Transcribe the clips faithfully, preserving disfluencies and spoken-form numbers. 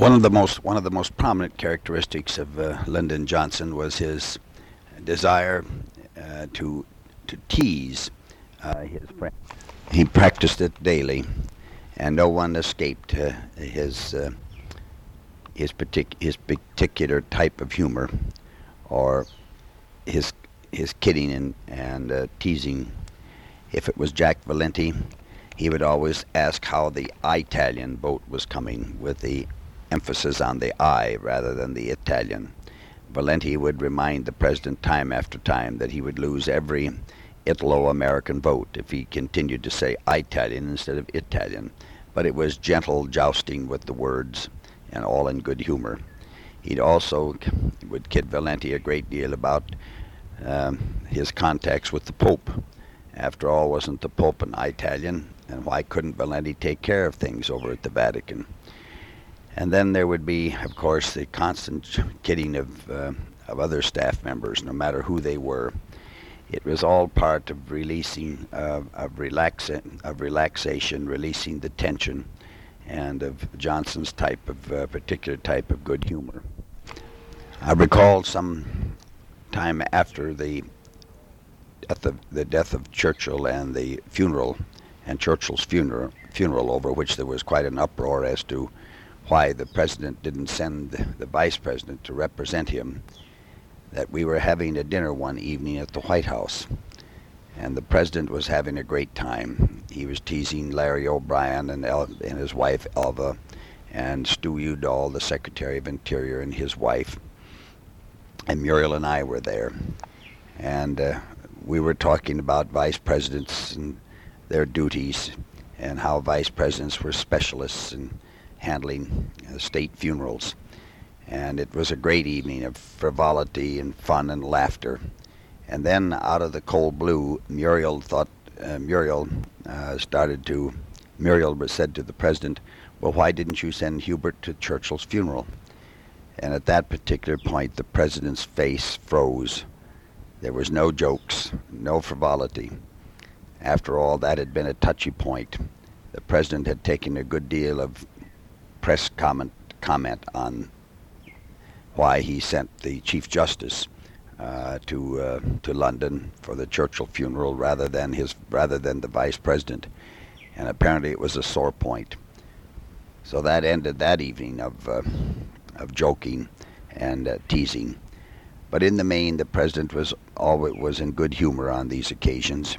One of the most one of the most prominent characteristics of uh, Lyndon Johnson was his desire uh, to to tease uh, his friends. He practiced it daily, and no one escaped uh, his uh, his partic- his particular type of humor, or his his kidding and and uh, teasing. If it was Jack Valenti, he would always ask how the Italian boat was coming, with the emphasis on the I rather than the Italian. Valenti would remind the president time after time that he would lose every Italo-American vote if he continued to say Italian instead of Italian. But it was gentle jousting with the words, and all in good humor. He'd also would kid Valenti a great deal about um, his contacts with the Pope. After all, wasn't the Pope an Italian? And why couldn't Valenti take care of things over at the Vatican? And then there would be, of course, the constant kidding of uh, of other staff members, no matter who they were. It was all part of releasing, uh, of relaxa- of relaxation, releasing the tension, and of Johnson's type of uh, particular type of good humor. I recall some time after the death of, the death of Churchill and the funeral, and Churchill's funeral, funeral over which there was quite an uproar as to why the president didn't send the, the vice president to represent him, that we were having a dinner one evening at the White House, and the president was having a great time. He was teasing Larry O'Brien and, El- and his wife Elva, and Stu Udall, the Secretary of Interior, and his wife, and Muriel and I were there, and uh, we were talking about vice presidents and their duties, and how vice presidents were specialists in handling uh, state funerals. And it was a great evening of frivolity and fun and laughter. And then, out of the cold blue, Muriel thought, uh, Muriel uh, started to, Muriel was said to the president, well, why didn't you send Hubert to Churchill's funeral? And at that particular point, the president's face froze. There was no jokes, no frivolity. After all, that had been a touchy point. The president had taken a good deal of press comment comment on why he sent the Chief Justice uh, to uh, to London for the Churchill funeral rather than his rather than the Vice President, and apparently it was a sore point. So that ended that evening of uh, of joking and uh, teasing. But in the main, the President was always was in good humor on these occasions.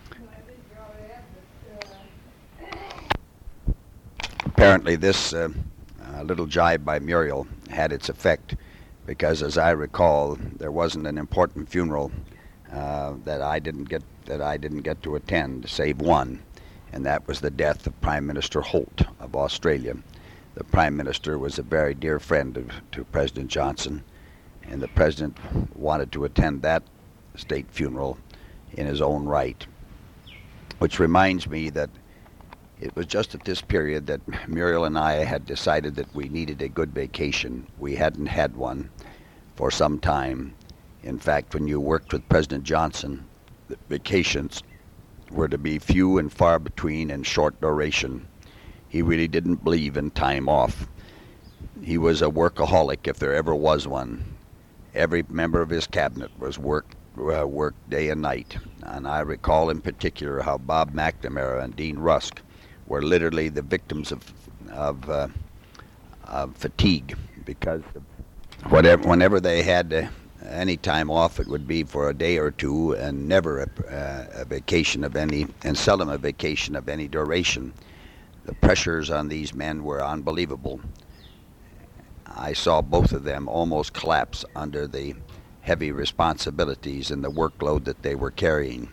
Apparently, this uh, uh, little jibe by Muriel had its effect, because, as I recall, there wasn't an important funeral uh, that I didn't get that I didn't get to attend, save one, and that was the death of Prime Minister Holt of Australia. The Prime Minister was a very dear friend of, to President Johnson, and the President wanted to attend that state funeral in his own right, which reminds me that it was just at this period that Muriel and I had decided that we needed a good vacation. We hadn't had one for some time. In fact, when you worked with President Johnson, the vacations were to be few and far between and short duration. He really didn't believe in time off. He was a workaholic if there ever was one. Every member of his cabinet was worked uh, worked day and night. And I recall in particular how Bob McNamara and Dean Rusk were literally the victims of of, uh, of fatigue, because whatever, whenever they had uh, any time off, it would be for a day or two, and never a, uh, a vacation of any, and seldom a vacation of any duration. The pressures on these men were unbelievable. I saw both of them almost collapse under the heavy responsibilities and the workload that they were carrying.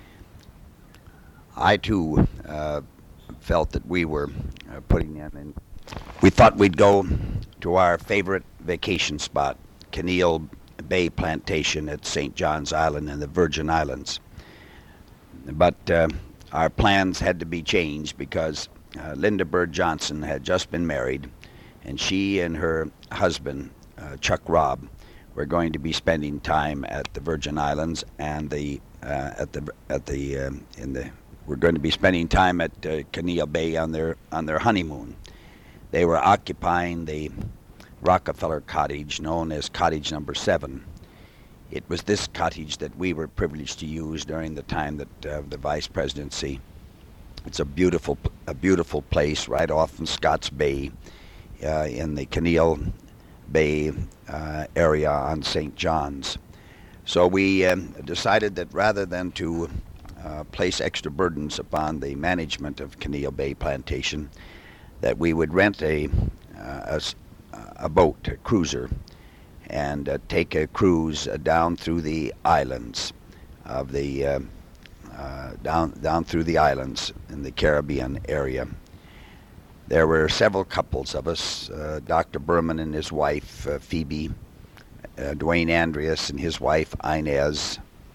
I too uh, felt that we were uh, putting them in. We thought we'd go to our favorite vacation spot, Kinneil Bay Plantation at Saint John's Island in the Virgin Islands. But uh, our plans had to be changed because uh, Linda Bird Johnson had just been married, and she and her husband, uh, Chuck Robb, were going to be spending time at the Virgin Islands and the uh, at the at the um, in the we're going to be spending time at uh, Kinneil Bay on their on their honeymoon. They were occupying the Rockefeller cottage known as Cottage Number Seven. It was this cottage that we were privileged to use during the time that uh, the vice presidency. It's a beautiful, a beautiful place right off in Scotts Bay, uh, in the Kinneil Bay uh, area on Saint John's. So we um, decided that rather than to uh, place extra burdens upon the management of Kinneil Bay Plantation, that we would rent a uh, a, a boat, a cruiser, and uh, take a cruise uh, down through the islands of the uh, uh, down down through the islands in the Caribbean area. There were several couples of us: uh, Doctor Berman and his wife uh, Phoebe, uh, Dwayne Andreas and his wife Inez,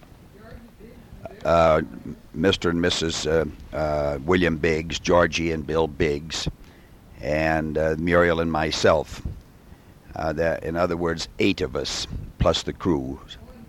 uh, Mister and Missus Uh, uh, William Biggs, Georgie and Bill Biggs, and uh, Muriel and myself. Uh, that, in other words, eight of us, plus the crew.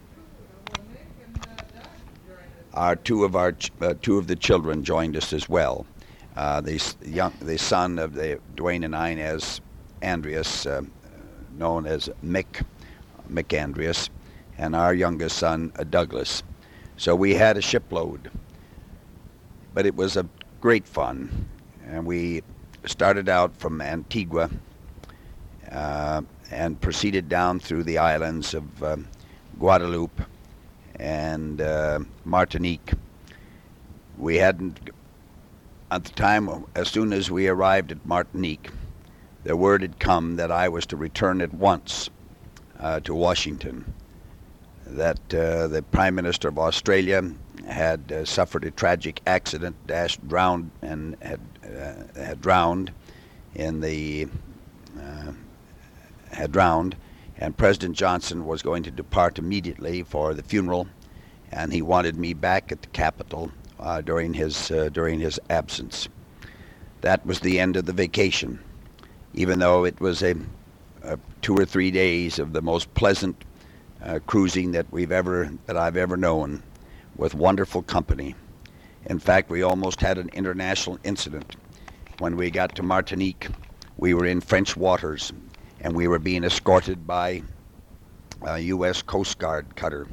Our two of our ch- uh, two of the children joined us as well. Uh, the young, the son of the Dwayne and Inez Andreas, uh, known as Mick, Mick Andreas, and our youngest son, uh, Douglas. So we had a shipload, but it was a great fun, and we started out from Antigua. Uh, and proceeded down through the islands of uh, Guadeloupe and uh, Martinique. We hadn't, at the time, as soon as we arrived at Martinique, the word had come that I was to return at once uh, to Washington, that uh, the Prime Minister of Australia had uh, suffered a tragic accident, dashed, drowned, and had, uh, had drowned in the uh, had drowned, and President Johnson was going to depart immediately for the funeral, and he wanted me back at the Capitol uh, during his uh, during his absence. That was the end of the vacation, even though it was a, a two or three days of the most pleasant uh, cruising that we've ever that I've ever known, with wonderful company. In fact, we almost had an international incident when we got to Martinique. We were in French waters, and we were being escorted by a U S Coast Guard cutter.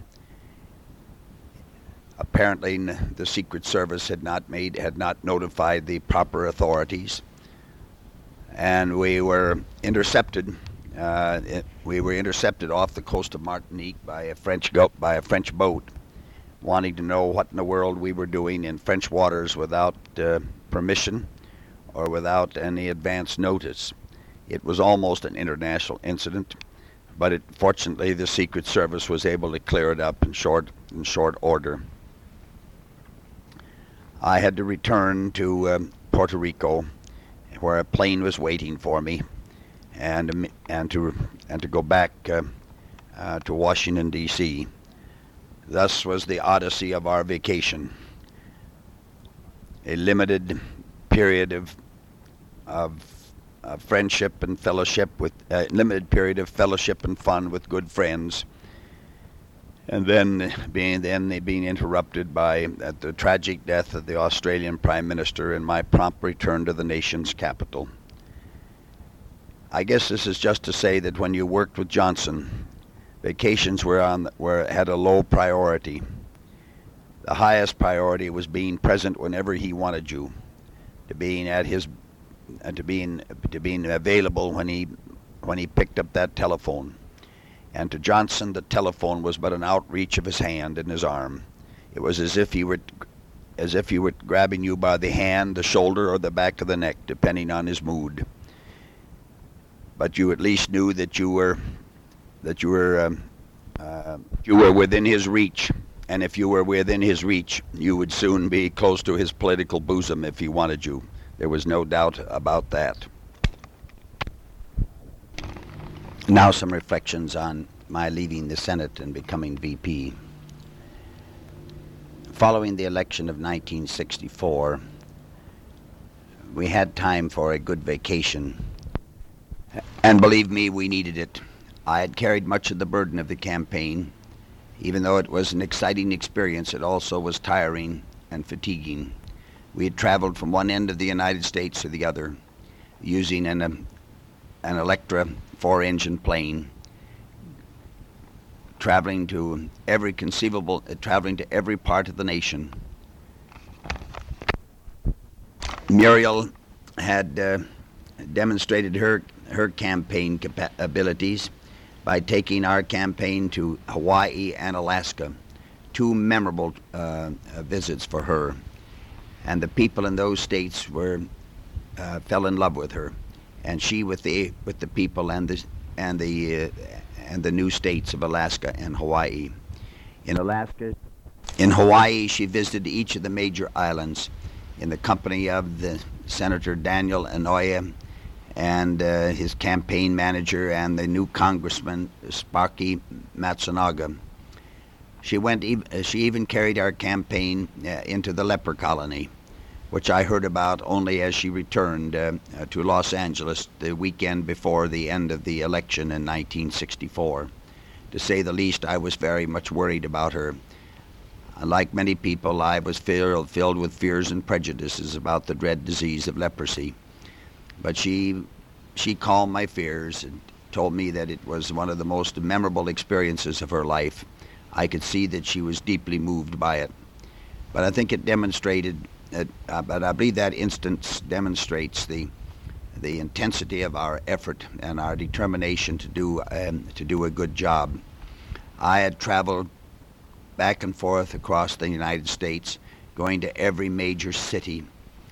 Apparently, the Secret Service had not made, had not notified the proper authorities, and we were intercepted. Uh, it, we were intercepted off the coast of Martinique by a French go, by a French boat, wanting to know what in the world we were doing in French waters without uh, permission or without any advance notice. It was almost an international incident, but it, fortunately the Secret Service was able to clear it up in short in short order. I had to return to um, Puerto Rico, where a plane was waiting for me, and and to and to go back uh, uh, to Washington D C Thus was the odyssey of our vacation. A limited period of of Uh, friendship and fellowship with a uh, limited period of fellowship and fun with good friends, and then being then being interrupted by uh, the tragic death of the Australian Prime Minister and my prompt return to the nation's capital. I guess this is just to say that when you worked with Johnson, vacations were on were had a low priority. The highest priority was being present whenever he wanted you, to being at his and to being to being available when he when he picked up that telephone. And to Johnson, the telephone was but an outreach of his hand and his arm. It was as if he were as if he were grabbing you by the hand, the shoulder, or the back of the neck, depending on his mood. But you at least knew that you were that you were um, uh, you were within his reach. And if you were within his reach, you would soon be close to his political bosom if he wanted you. There was no doubt about that. Now some reflections on my leaving the Senate and becoming V P. Following the election of nineteen sixty-four, we had time for a good vacation. And believe me, we needed it. I had carried much of the burden of the campaign. Even though it was an exciting experience, it also was tiring and fatiguing. We had traveled from one end of the United States to the other. using an, um, an Electra four-engine plane, traveling to every conceivable, uh, traveling to every part of the nation. Muriel had uh, demonstrated her her campaign capa- abilities by taking our campaign to Hawaii and Alaska, two memorable uh, uh, visits for her, and the people in those states were uh, fell in love with her, and she with the with the people and the and the uh, and the new states of Alaska and Hawaii. In Alaska, in Hawaii, she visited each of the major islands in the company of the Senator Daniel Inouye and uh, his campaign manager and the new Congressman Sparky Matsunaga. She went. Ev- she even carried our campaign uh, into the leper colony, which I heard about only as she returned uh, uh, to Los Angeles the weekend before the end of the election in nineteen sixty-four. To say the least, I was very much worried about her. Like many people, I was filled, filled with fears and prejudices about the dread disease of leprosy. But she, she calmed my fears and told me that it was one of the most memorable experiences of her life. I could see that she was deeply moved by it. But I think it demonstrated, that, uh, but I believe that instance demonstrates the the intensity of our effort and our determination to do um, to do a good job. I had traveled back and forth across the United States, going to every major city,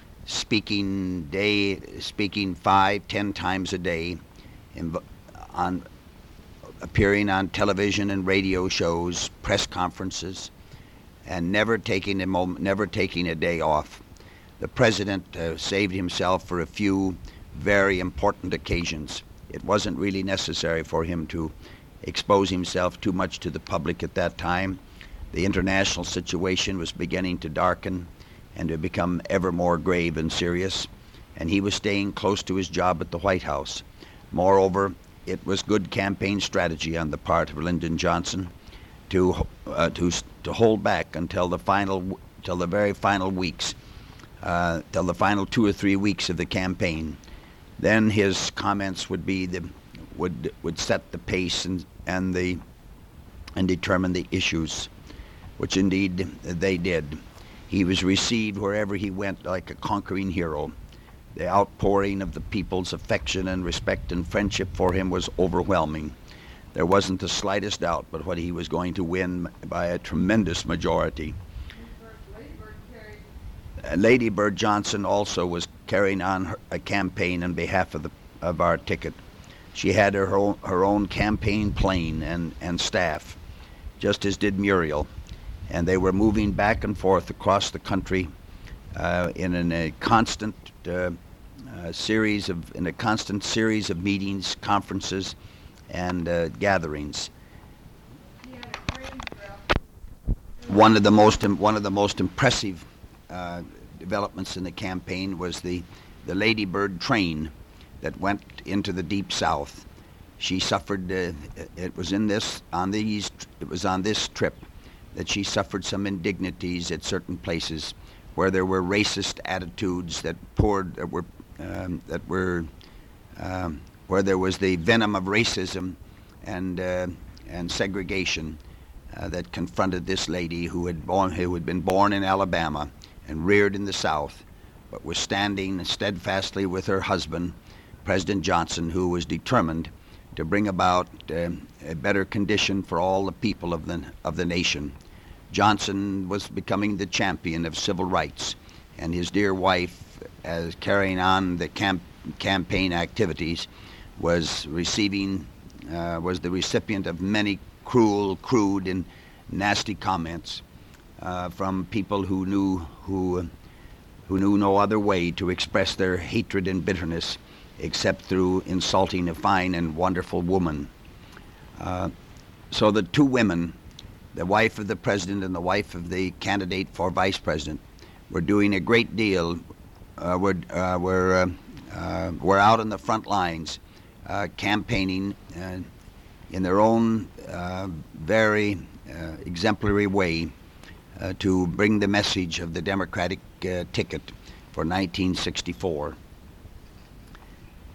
speaking day, speaking five, ten times a day, in, on appearing on television and radio shows, press conferences, and never taking a moment, never taking a day off. The president uh, saved himself for a few very important occasions. It wasn't really necessary for him to expose himself too much to the public at that time. The international situation was beginning to darken and to become ever more grave and serious, and he was staying close to his job at the White House. Moreover, it was good campaign strategy on the part of Lyndon Johnson to uh, to to hold back until the final, till the very final weeks, uh, till the final two or three weeks of the campaign. Then his comments would be the would would set the pace and and the and determine the issues, which indeed they did. He was received wherever he went like a conquering hero. The outpouring of the people's affection and respect and friendship for him was overwhelming. There wasn't the slightest doubt but what he was going to win by a tremendous majority. Uh, Lady Bird Johnson also was carrying on her, a campaign on behalf of the of our ticket. She had her own, her own campaign plane and, and staff, just as did Muriel, and they were moving back and forth across the country uh, in an, a constant uh, uh, series of in a constant series of meetings, conferences, and uh, gatherings. One of the most one of the most impressive uh, developments in the campaign was the the Lady Bird train that went into the Deep South. She suffered. Uh, it was in this on these. It was on this trip that she suffered some indignities at certain places where there were racist attitudes that poured that were um, that were um, where there was the venom of racism and uh, and segregation uh, that confronted this lady who had born who had been born in Alabama and reared in the South, but was standing steadfastly with her husband, President Johnson, who was determined to bring about uh, a better condition for all the people of the of the nation. Johnson was becoming the champion of civil rights, and his dear wife, as carrying on the camp, campaign activities, was receiving uh, was the recipient of many cruel, crude, and nasty comments uh, from people who knew who who knew no other way to express their hatred and bitterness except through insulting a fine and wonderful woman. Uh, so the two women, the wife of the president and the wife of the candidate for vice president, were doing a great deal. Uh, were uh, were uh, uh, were out on the front lines, uh, campaigning uh, in their own uh, very uh, exemplary way uh, to bring the message of the Democratic uh, ticket for nineteen sixty-four.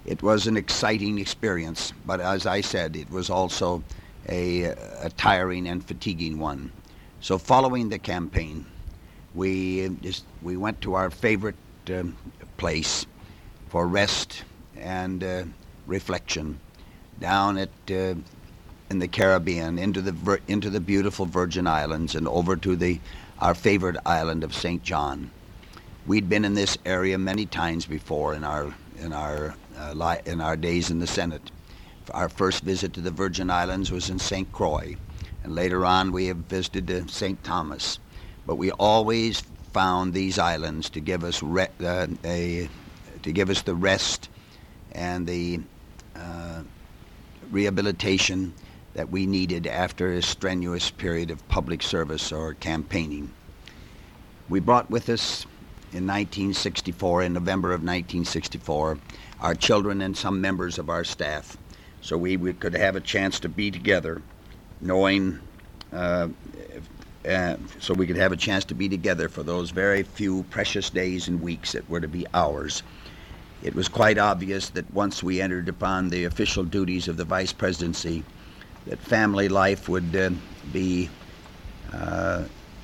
It was an exciting experience, but as I said, it was also a, a tiring and fatiguing one. So following the campaign, we just, we went to our favorite um, place for rest and uh, reflection down at uh, in the Caribbean, into the Vir- into the beautiful Virgin Islands, and over to the our favorite island of Saint John. We'd been in this area many times before in our in our uh, li- in our days in the Senate. Our first visit to the Virgin Islands was in Saint Croix, and later on we have visited uh, Saint Thomas. But we always found these islands to give us re- uh, a to give us the rest and the uh, rehabilitation that we needed after a strenuous period of public service or campaigning. We brought with us in nineteen sixty-four, in November of nineteen sixty-four, our children and some members of our staff, so we, we could have a chance to be together, knowing, uh, uh, so we could have a chance to be together for those very few precious days and weeks that were to be ours. It was quite obvious that once we entered upon the official duties of the vice presidency, that family life would uh, be uh,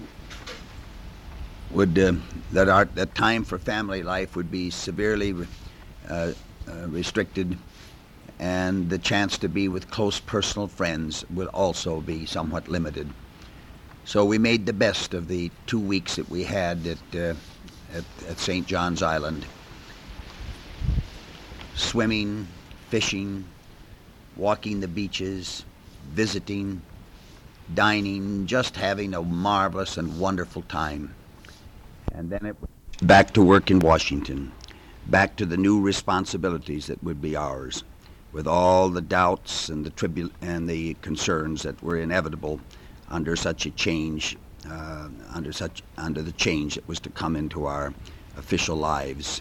would uh, that our that time for family life would be severely uh, uh, restricted, and the chance to be with close personal friends would also be somewhat limited. So we made the best of the two weeks that we had at uh, at, at Saint John's Island. Swimming, fishing, walking the beaches, visiting, dining, just having a marvelous and wonderful time. And then it was back to work in Washington, back to the new responsibilities that would be ours, with all the doubts and the tribu- and the concerns that were inevitable under such a change, uh, under such under the change that was to come into our official lives.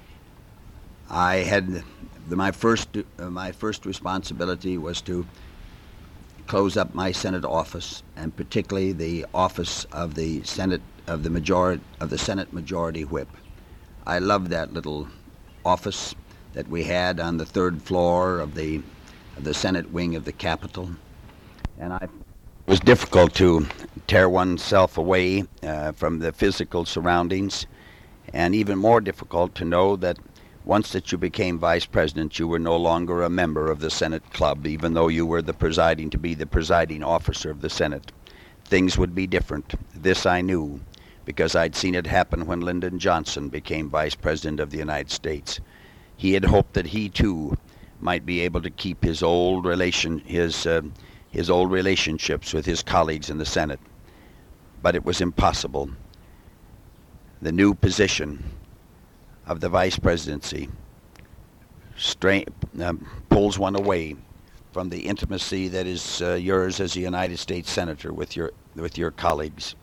I had the, my first uh, my first responsibility was to close up my Senate office, and particularly the office of the Senate of the majority of the Senate Majority Whip. I loved that little office that we had on the third floor of the of the Senate wing of the Capitol, and I. It was difficult to tear oneself away uh, from the physical surroundings, and even more difficult to know that once that you became vice president, you were no longer a member of the Senate club, even though you were the presiding to be the presiding officer of the Senate. Things would be different. This I knew, because I'd seen it happen when Lyndon Johnson became vice president of the United States. He had hoped that he too might be able to keep his old relation, his uh, his old relationships with his colleagues in the Senate, but it was impossible. The new position of the vice presidency strain, um, pulls one away from the intimacy that is uh, yours as a United States Senator with your with your colleagues.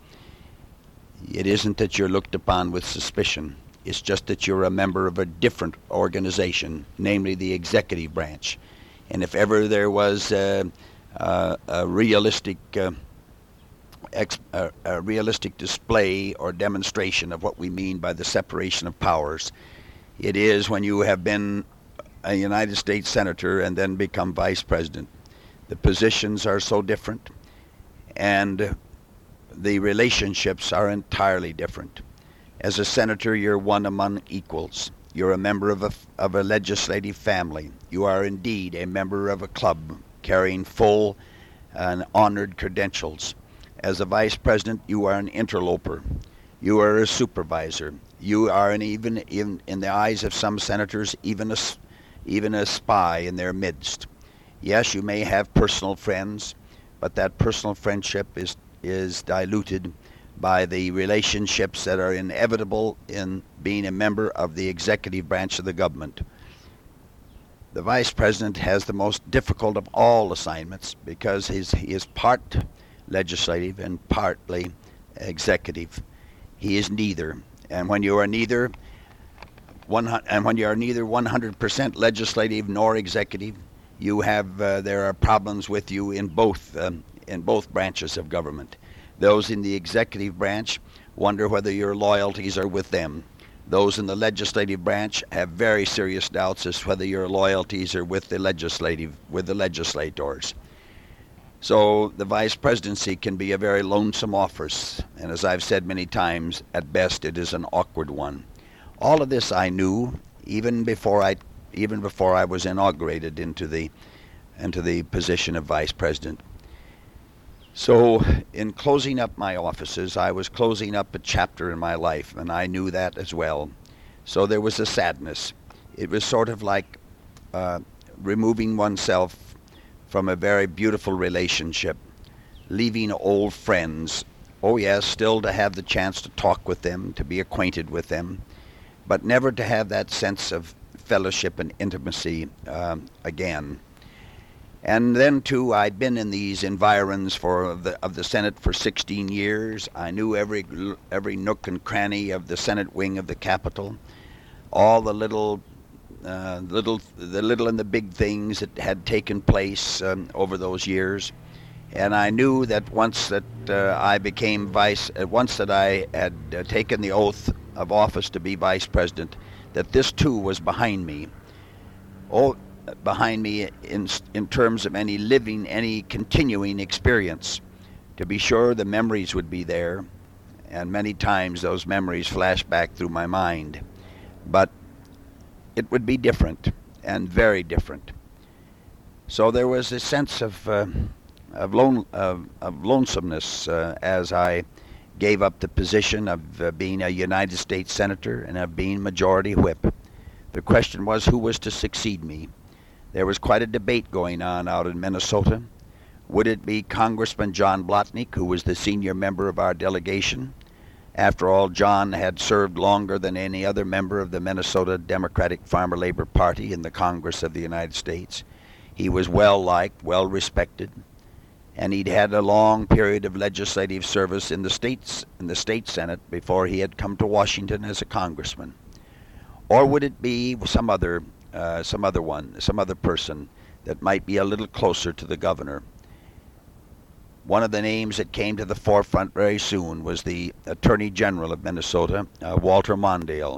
It isn't that you're looked upon with suspicion. It's just that you're a member of a different organization, namely the executive branch. And if ever there was uh, uh, a realistic uh, Ex, a, a realistic display or demonstration of what we mean by the separation of powers, it is when you have been a United States Senator and then become vice president. The positions are so different, and the relationships are entirely different. As a senator, you're one among equals. You're a member of a, of a legislative family. You are indeed a member of a club carrying full and honored credentials. As a vice president, you are an interloper. You are a supervisor. You are an even, even in the eyes of some senators, even a, even a spy in their midst. Yes, you may have personal friends, but that personal friendship is is diluted by the relationships that are inevitable in being a member of the executive branch of the government. The vice president has the most difficult of all assignments because he's, he is part legislative and partly executive. He is neither, and when you are neither, one and when you are neither one hundred percent legislative nor executive, you have uh, there are problems with you in both um, in both branches of government. Those in the executive branch wonder whether your loyalties are with them. Those in the legislative branch have very serious doubts as to whether your loyalties are with the legislative, with the legislators. So the vice presidency can be a very lonesome office, and as I've said many times, at best it is an awkward one. All of this I knew even before I, even before I was inaugurated into the, into the position of vice president. So in closing up my offices, I was closing up a chapter in my life, and I knew that as well. So there was a sadness. It was sort of like uh, removing oneself from a very beautiful relationship, leaving old friends. Oh yes, still to have the chance to talk with them, to be acquainted with them, but never to have that sense of fellowship and intimacy um, again. And then, too, I'd been in these environs for the, of the Senate for sixteen years. I knew every every nook and cranny of the Senate wing of the Capitol, all the little, uh, little, the little and the big things that had taken place um, over those years. And I knew that once that uh, I became vice, uh, once that I had uh, taken the oath of office to be vice president, that this too was behind me. Oh. behind me in in terms of any living, any continuing experience. To be sure, the memories would be there, and many times those memories flash back through my mind. But it would be different, and very different. So there was a sense of uh, of, lone, of, of lonesomeness uh, as I gave up the position of uh, being a United States Senator and of being Majority Whip. The question was who was to succeed me. There was quite a debate going on out in Minnesota. Would it be Congressman John Blotnick, who was the senior member of our delegation? After all, John had served longer than any other member of the Minnesota Democratic Farmer Labor Party in the Congress of the United States. He was well-liked, well-respected, and he'd had a long period of legislative service in the states, in the state Senate before he had come to Washington as a congressman. Or would it be some other Uh, some other one, some other person that might be a little closer to the governor? One of the names that came to the forefront very soon was the Attorney General of Minnesota, uh, Walter Mondale.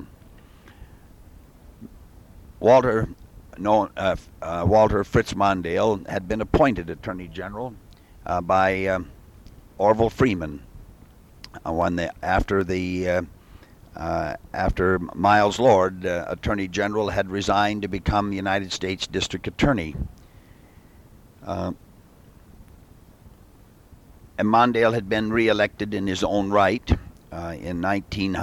Walter, no, uh, uh, Walter Fritz Mondale had been appointed Attorney General uh, by uh, Orville Freeman uh, when the, after the uh, Uh, after Miles Lord, uh, Attorney General, had resigned to become United States District Attorney. Uh, and Mondale had been reelected in his own right uh, in nineteen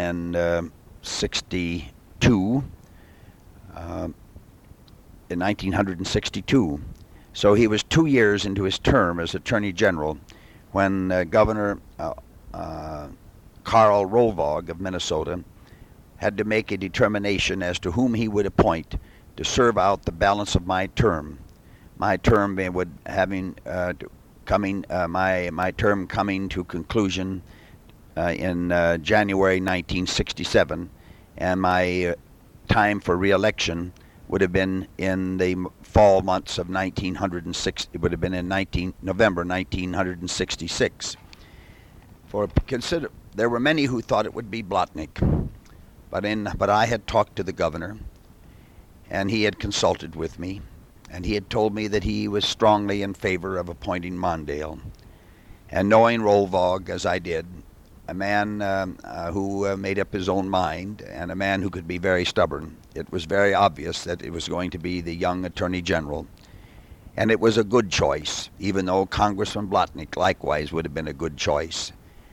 sixty-two. Uh, in nineteen sixty-two. So he was two years into his term as Attorney General when uh, Governor uh, uh, Karl Rolvaag of Minnesota had to make a determination as to whom he would appoint to serve out the balance of my term. My term would having uh, coming uh, my my term coming to conclusion uh, in uh, January nineteen sixty-seven, and my uh, time for re-election would have been in the fall months of nineteen sixty. It would have been in nineteen November nineteen sixty-six. For consider. There were many who thought it would be Blotnick, but in but I had talked to the governor, and he had consulted with me, and he had told me that he was strongly in favor of appointing Mondale. And knowing Rolvaag as I did, a man um, uh, who uh, made up his own mind, and a man who could be very stubborn, it was very obvious that it was going to be the young Attorney General. And it was a good choice, even though Congressman Blotnick likewise would have been a good choice.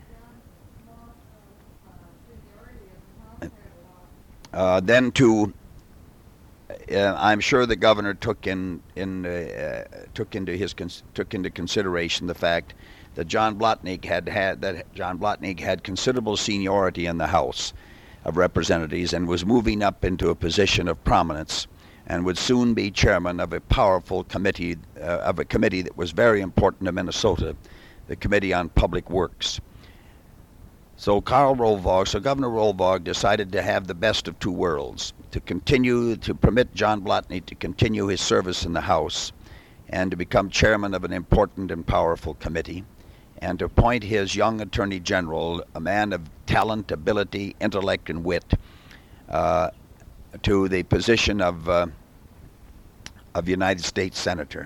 Uh, then, too, uh, I'm sure the governor took in in uh, took into his cons- took into consideration the fact that John Blotnick had had that John Blotnick had considerable seniority in the House of Representatives and was moving up into a position of prominence, and would soon be chairman of a powerful committee uh, of a committee that was very important to Minnesota, the Committee on Public Works. So Karl Rolvaag, so Governor Rolvaag decided to have the best of two worlds, to continue to permit John Blotnick to continue his service in the House and to become chairman of an important and powerful committee, and to appoint his young Attorney General, a man of talent, ability, intellect, and wit, uh, to the position of uh, of United States Senator.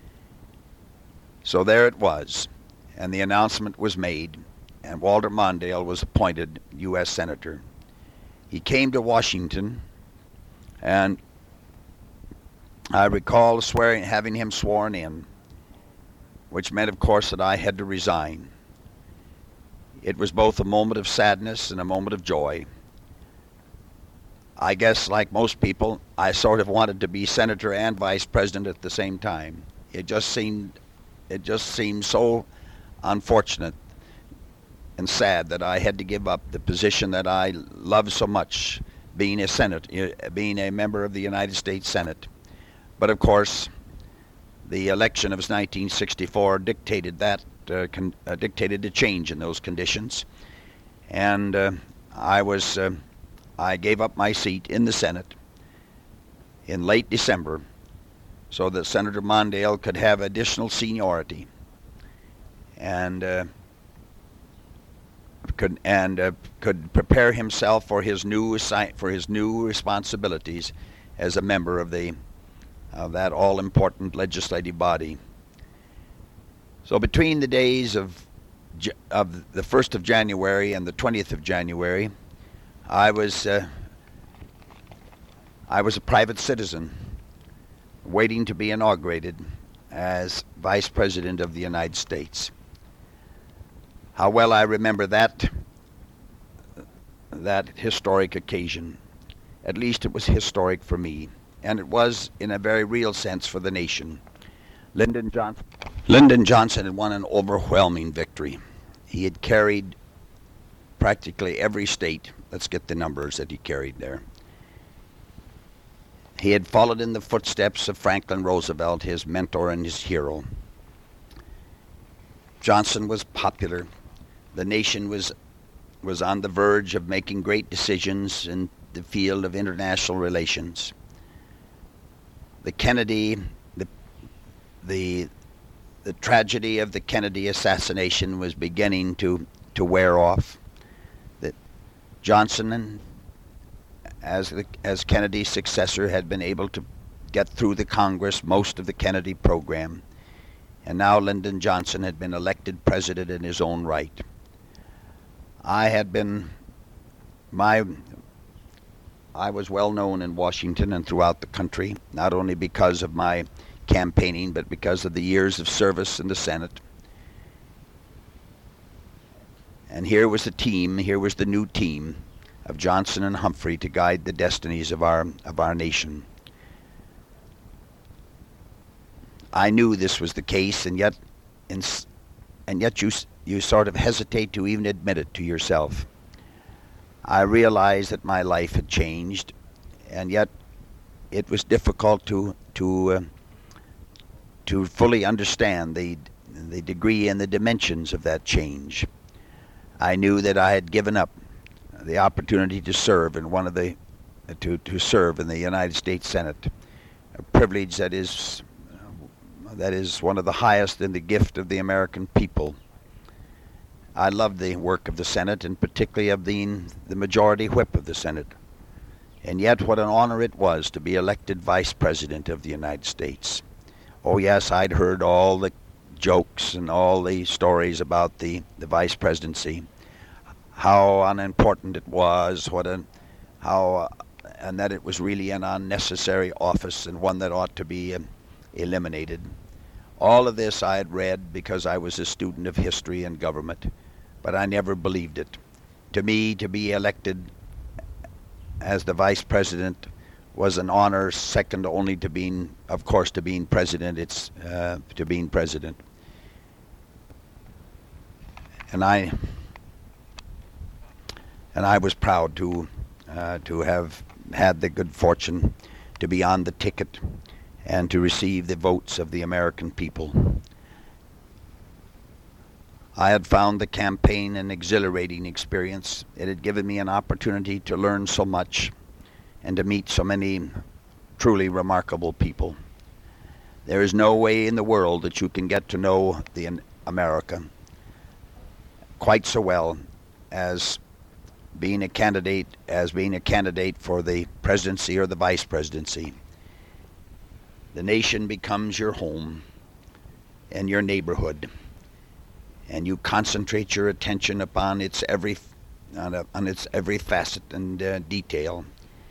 So there it was, and the announcement was made, and Walter Mondale was appointed U S Senator. He came to Washington, and I recall swearing, having him sworn in, which meant, of course, that I had to resign. It was both a moment of sadness and a moment of joy. I guess, like most people, I sort of wanted to be senator and vice president at the same time. It just seemed, it just seemed so unfortunate and sad that I had to give up the position that I loved so much, being a Senate, being a member of the United States Senate. But of course, the election of nineteen sixty-four dictated that, uh, con- uh, dictated a change in those conditions, and uh, I was, uh, I gave up my seat in the Senate in late December, so that Senator Mondale could have additional seniority, and uh, could and uh, could prepare himself for his new assi- for his new responsibilities as a member of the of that all-important legislative body. So between the days of of the first of January and the twentieth of January, I was uh, I was a private citizen waiting to be inaugurated as Vice President of the United States. How well I remember that that historic occasion. At least it was historic for me, and it was in a very real sense for the nation. Lyndon Johnson, Lyndon Johnson had won an overwhelming victory. He had carried practically every state. Let's get the numbers that he carried there. He had followed in the footsteps of Franklin Roosevelt, his mentor and his hero. Johnson was popular. The nation was was on the verge of making great decisions in the field of international relations. The Kennedy, the the the tragedy of the Kennedy assassination was beginning to, to wear off. That Johnson, as the, as Kennedy's successor, had been able to get through the Congress most of the Kennedy program, and now Lyndon Johnson had been elected president in his own right. I had been my I was well known in Washington and throughout the country, not only because of my campaigning, but because of the years of service in the Senate. And here was the team, here was the new team of Johnson and Humphrey to guide the destinies of our of our nation. I knew this was the case, and yet, in, and yet you you sort of hesitate to even admit it to yourself. I realized that my life had changed, and yet it was difficult to to uh, to fully understand the the degree and the dimensions of that change. I knew that I had given up the opportunity to serve in one of the to to serve in the United States Senate, a privilege that is that is one of the highest in the gift of the American people. I loved the work of the Senate, and particularly of being the majority whip of the Senate. And yet what an honor it was to be elected Vice President of the United States. Oh yes, I'd heard all the jokes and all the stories about the, the Vice Presidency, how unimportant it was, what an, how, uh, and that it was really an unnecessary office and one that ought to be uh, eliminated. All of this I had read because I was a student of history and government, but I never believed it. To me, to be elected as the Vice President was an honor second only to being, of course, to being President. It's uh, to being President. And I and I was proud to uh, to have had the good fortune to be on the ticket and to receive the votes of the American people. I had found the campaign an exhilarating experience. It had given me an opportunity to learn so much and to meet so many truly remarkable people. There is no way in the world that you can get to know the America quite so well as being a candidate as being a candidate for the presidency or the vice presidency. The nation becomes your home and your neighborhood, and you concentrate your attention upon its every on, a, on its every facet and uh, detail.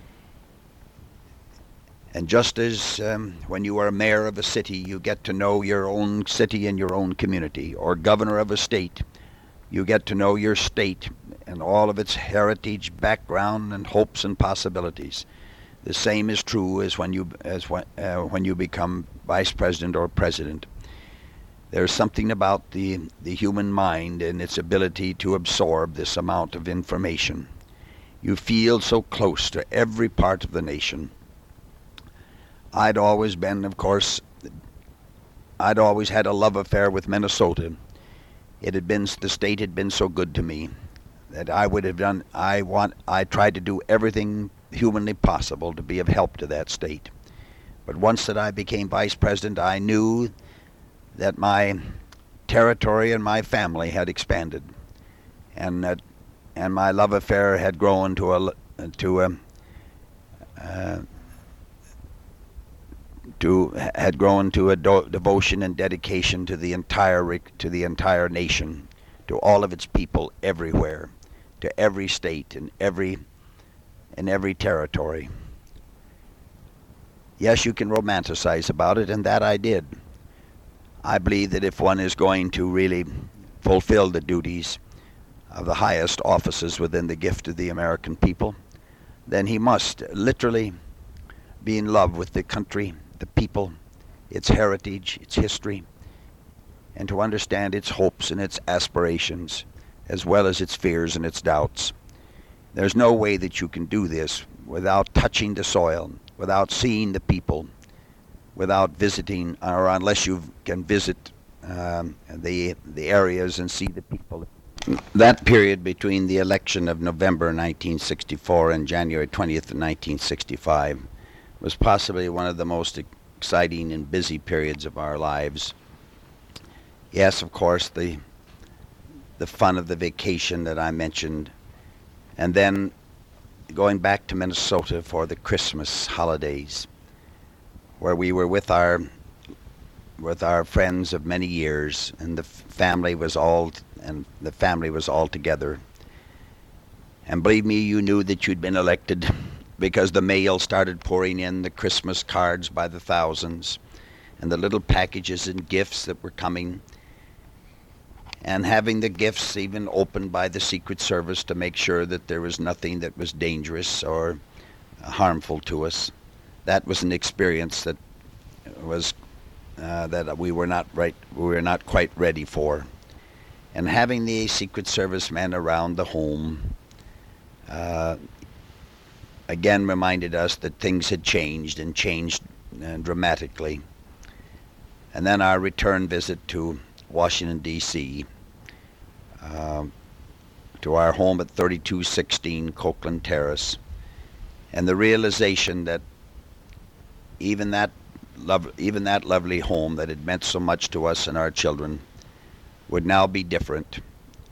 And just as um, when you are mayor of a city, you get to know your own city and your own community, or governor of a state, you get to know your state and all of its heritage, background, and hopes and possibilities. The same is true as when you as when, uh, when you become vice president or president. There's something about the, the human mind and its ability to absorb this amount of information. You feel so close to every part of the nation. I'd always been, of course, I'd always had a love affair with Minnesota. It had been, the state had been so good to me that I would have done, I want, I tried to do everything humanly possible to be of help to that state. But once that I became vice president, I knew that my territory and my family had expanded, and that, and my love affair had grown to a, to a, uh, to had grown to a do- devotion and dedication to the entire to the entire nation, to all of its people everywhere, to every state and every in every territory. Yes, you can romanticize about it, and that I did. I believe that if one is going to really fulfill the duties of the highest offices within the gift of the American people, then he must literally be in love with the country, the people, its heritage, its history, and to understand its hopes and its aspirations, as well as its fears and its doubts. There's no way that you can do this without touching the soil, without seeing the people, without visiting, or unless you can visit um, the the areas and see the people. That period between the election of November nineteen sixty-four and January twentieth of nineteen sixty-five was possibly one of the most exciting and busy periods of our lives. Yes, of course, the the fun of the vacation that I mentioned, and then going back to Minnesota for the Christmas holidays, where we were with our with our friends of many years, and the family was all and the family was all together. And believe me, you knew that you'd been elected because the mail started pouring in, the Christmas cards by the thousands, and the little packages and gifts that were coming, and having the gifts even opened by the Secret Service to make sure that there was nothing that was dangerous or harmful to us. That was an experience that was uh, that we were not right we were not quite ready for. And having the Secret Service men around the home uh, again reminded us that things had changed and changed uh, dramatically. And then our return visit to Washington, D C, uh, to our home at thirty-two sixteen Copeland Terrace, and the realization that even that lov- even that lovely home that had meant so much to us and our children would now be different.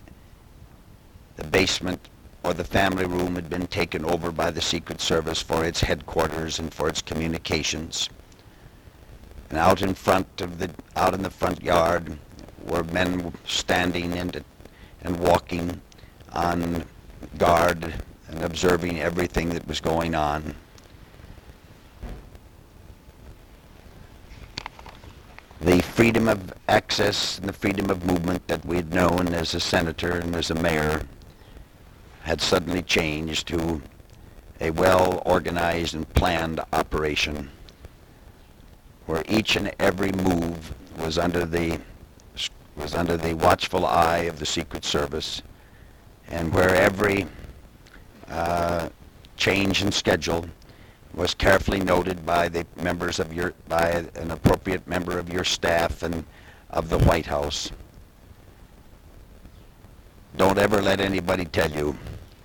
The basement or the family room had been taken over by the Secret Service for its headquarters and for its communications. And out in front of the out in the front yard were men standing and and walking on guard and observing everything that was going on. The freedom of access and the freedom of movement that we had known as a senator and as a mayor had suddenly changed to a well-organized and planned operation, where each and every move was under the was under the watchful eye of the Secret Service, and where every uh, change in schedule was carefully noted by the members of your by an appropriate member of your staff and of the White House. Don't ever let anybody tell you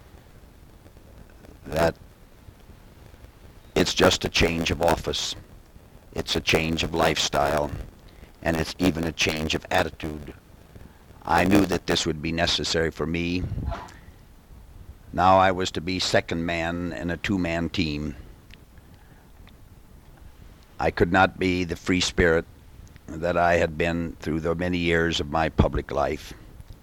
that it's just a change of office. It's a change of lifestyle, and it's even a change of attitude. I knew that this would be necessary for me, Now I was to be second man in a two-man team. I could not be the free spirit that I had been through the many years of my public life.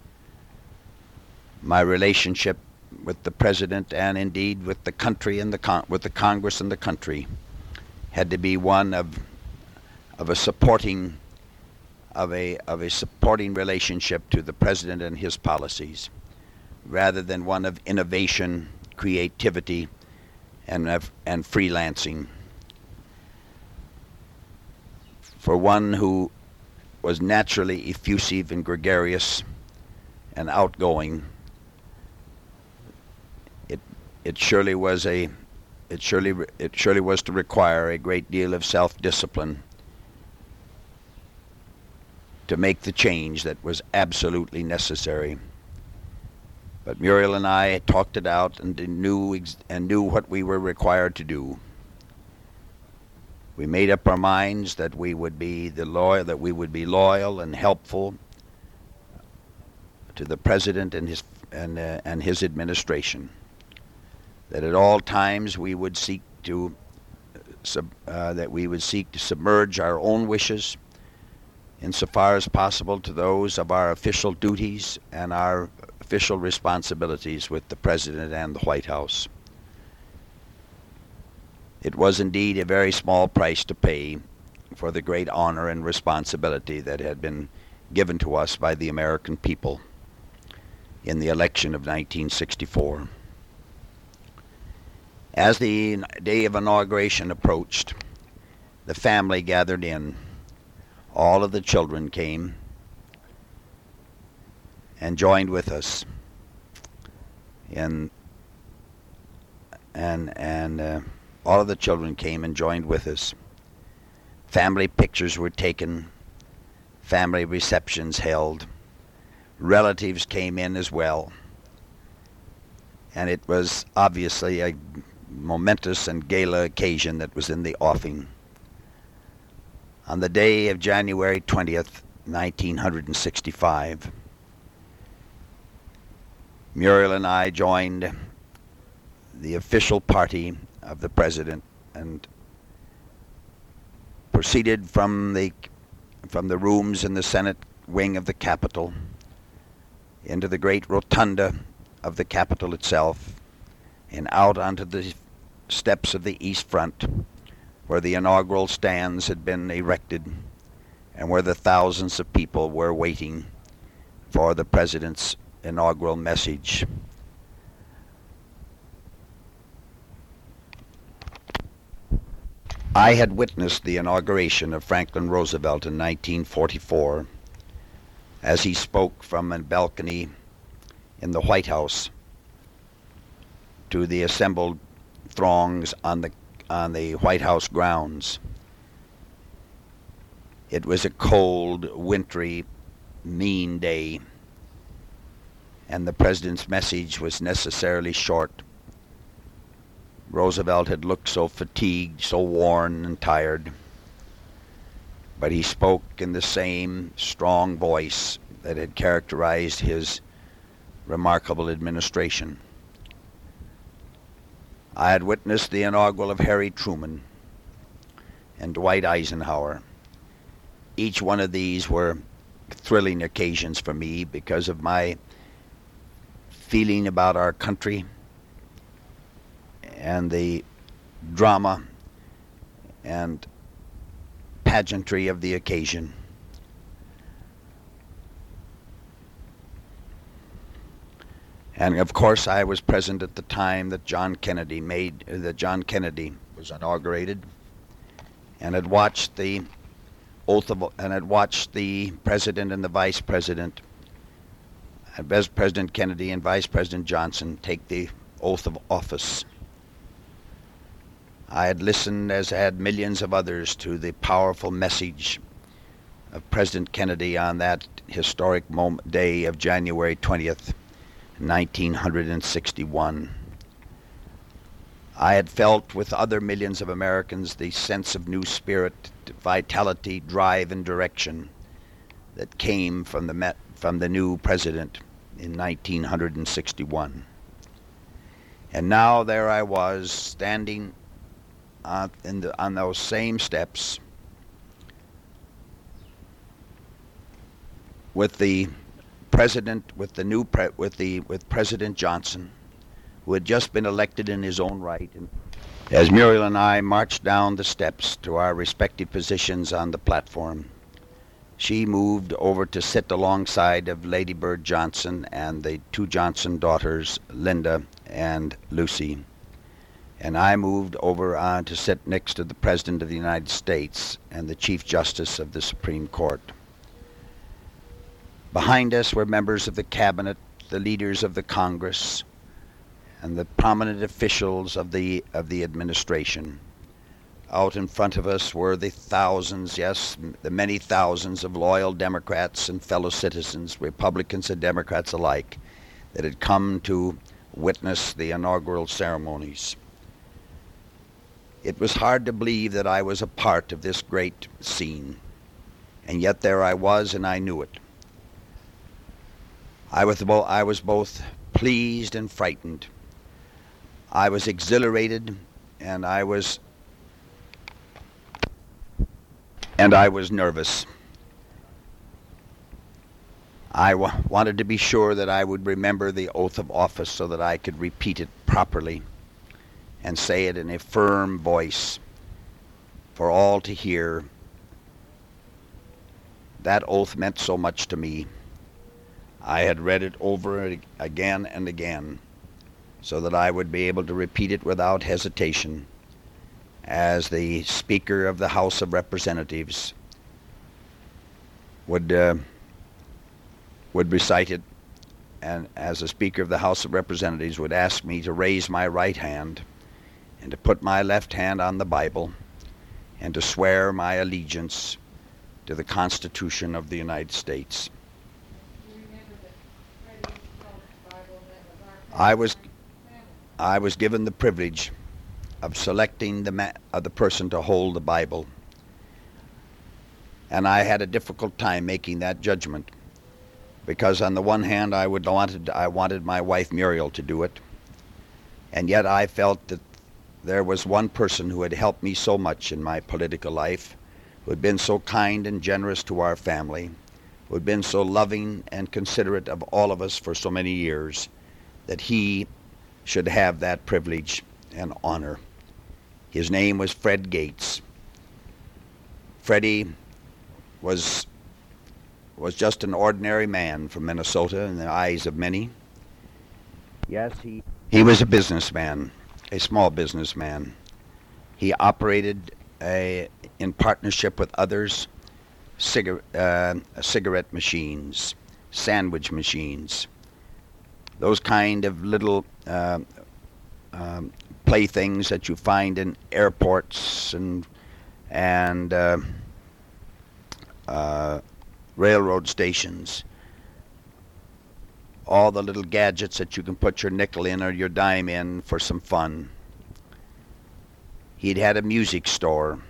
My relationship with the president, and indeed with the country and the con- with the Congress and the country, had to be one of of a supporting of a of a supporting relationship to the president and his policies, rather than one of innovation, creativity, and of, and freelancing. For one who was naturally effusive and gregarious and outgoing, it it surely was a it surely it surely was to require a great deal of self-discipline to make the change that was absolutely necessary. But Muriel and I talked it out and knew ex- and knew what we were required to do. We made up our minds that we would be the loyal, that we would be loyal and helpful to the president and his and uh, and his administration. That at all times we would seek to sub, uh, that we would seek to submerge our own wishes, insofar as possible, to those of our official duties and our official responsibilities with the President and the White House. It was indeed a very small price to pay for the great honor and responsibility that had been given to us by the American people in the election of nineteen sixty-four. As the day of inauguration approached, the family gathered in. All of the children came and joined with us in and and uh, all of the children came and joined with us. Family pictures were taken, family receptions held, relatives came in as well, and it was obviously a momentous and gala occasion that was in the offing. On the day of January twentieth, nineteen sixty-five, Muriel and I joined the official party of the president and proceeded from the from the rooms in the Senate wing of the Capitol into the great rotunda of the Capitol itself and out onto the steps of the East Front, where the inaugural stands had been erected and where the thousands of people were waiting for the president's inaugural message. I had witnessed the inauguration of Franklin Roosevelt in nineteen forty-four as he spoke from a balcony in the White House to the assembled throngs on the on the White House grounds. It was a cold, wintry, mean day, and the president's message was necessarily short. Roosevelt had looked so fatigued, so worn and tired, but he spoke in the same strong voice that had characterized his remarkable administration. I had witnessed the inaugural of Harry Truman and Dwight Eisenhower. Each one of these were thrilling occasions for me because of my feeling about our country and the drama and pageantry of the occasion. And of course, I was present at the time that John Kennedy made that John Kennedy was inaugurated, and had watched the oath of and had watched the president and the vice president, and President Kennedy and Vice President Johnson, take the oath of office. I had listened, as had millions of others, to the powerful message of President Kennedy on that historic moment, day of January twentieth, nineteen sixty-one. I had felt with other millions of Americans the sense of new spirit, vitality, drive, and direction that came from the met, from the new president in nineteen sixty-one. And now there I was, standing on, in the, on those same steps with the president, with the new pre- with the with President Johnson, who had just been elected in his own right. And as Muriel and I marched down the steps to our respective positions on the platform, she moved over to sit alongside of Lady Bird Johnson and the two Johnson daughters, Linda and Lucy. And I moved over on to sit next to the President of the United States and the Chief Justice of the Supreme Court. Behind us were members of the Cabinet, the leaders of the Congress, and the prominent officials of the of the administration. Out in front of us were the thousands, yes, the many thousands of loyal Democrats and fellow citizens, Republicans and Democrats alike, that had come to witness the inaugural ceremonies. It was hard to believe that I was a part of this great scene, and yet there I was, and I knew it. I was, bo- I was both pleased and frightened. I was exhilarated, and I was and I was nervous. I w- wanted to be sure that I would remember the oath of office so that I could repeat it properly and say it in a firm voice for all to hear. That oath meant so much to me. I had read it over again and again so that I would be able to repeat it without hesitation as the Speaker of the House of Representatives would uh, would recite it, and as the Speaker of the House of Representatives would ask me to raise my right hand and to put my left hand on the Bible and to swear my allegiance to the Constitution of the United States. I was I was given the privilege of selecting the ma- of the person to hold the Bible, and I had a difficult time making that judgment, because on the one hand I would wanted I wanted my wife Muriel to do it, and yet I felt that there was one person who had helped me so much in my political life, who had been so kind and generous to our family, who had been so loving and considerate of all of us for so many years, that he should have that privilege and honor. His name was Fred Gates. Freddie was was just an ordinary man from Minnesota in the eyes of many. Yes, he he was a businessman, a small businessman. He operated a, in partnership with others, cigar, uh, cigarette machines, sandwich machines, those kind of little uh, um, playthings that you find in airports and and uh, uh, railroad stations. All the little gadgets that you can put your nickel in or your dime in for some fun. He'd had a music store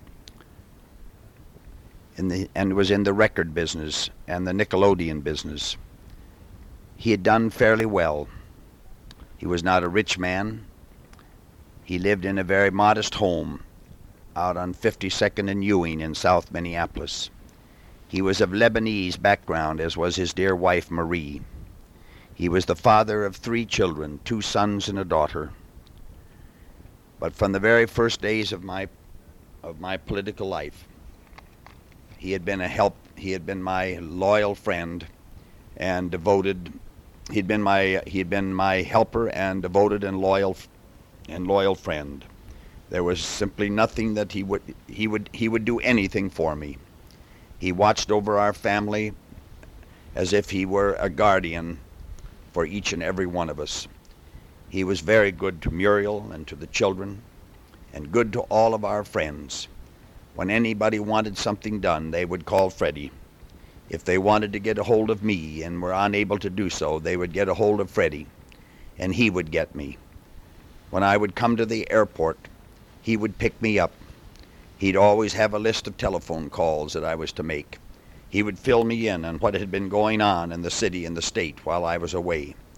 in the and was in the record business and the Nickelodeon business. He had done fairly well. He was not a rich man. He lived in a very modest home out on fifty-second and Ewing in South Minneapolis. He was of Lebanese background, as was his dear wife Marie. He was the father of three children, two sons and a daughter. But from the very first days of my of my political life, he had been a help. He had been my loyal friend and devoted. He'd been my he had been my helper and devoted and loyal and loyal friend. There was simply nothing that he would he would he would do anything for me. He watched over our family as if he were a guardian for each and every one of us. He was very good to Muriel and to the children, and good to all of our friends. When anybody wanted something done, they would call Freddie. If they wanted to get a hold of me and were unable to do so, they would get a hold of Freddie, and he would get me. When I would come to the airport, he would pick me up. He'd always have a list of telephone calls that I was to make. He would fill me in on what had been going on in the city and the state while I was away.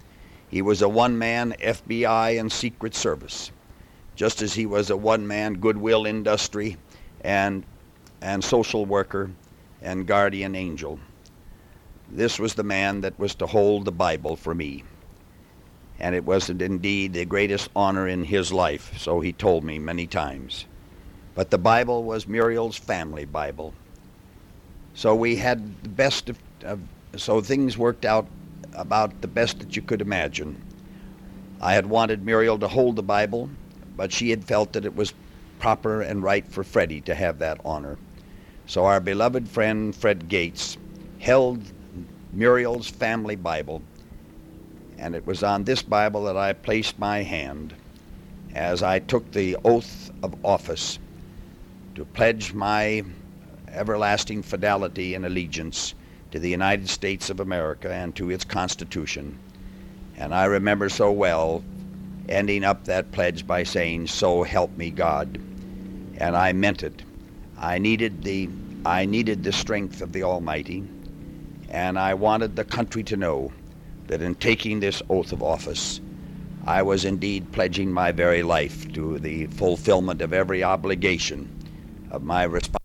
He was a one-man F B I and Secret Service, just as he was a one-man goodwill industry and, and social worker and guardian angel. This was the man that was to hold the Bible for me. And it was indeed the greatest honor in his life, so he told me many times. But the Bible was Muriel's family Bible. So we had the best of, of so things worked out about the best that you could imagine. I had wanted Muriel to hold the Bible, but she had felt that it was proper and right for Freddie to have that honor. So our beloved friend Fred Gates held Muriel's family Bible, and it was on this Bible that I placed my hand as I took the oath of office to pledge my everlasting fidelity and allegiance to the United States of America and to its Constitution. And I remember so well ending up that pledge by saying, "So help me God." And I meant it. I needed the I needed the strength of the Almighty, and I wanted the country to know that in taking this oath of office, I was indeed pledging my very life to the fulfillment of every obligation of my responsibility.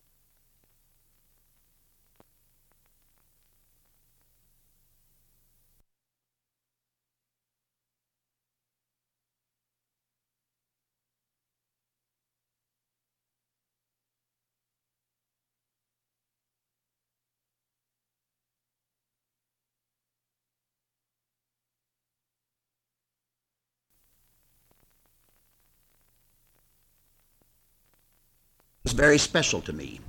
Was very special to me.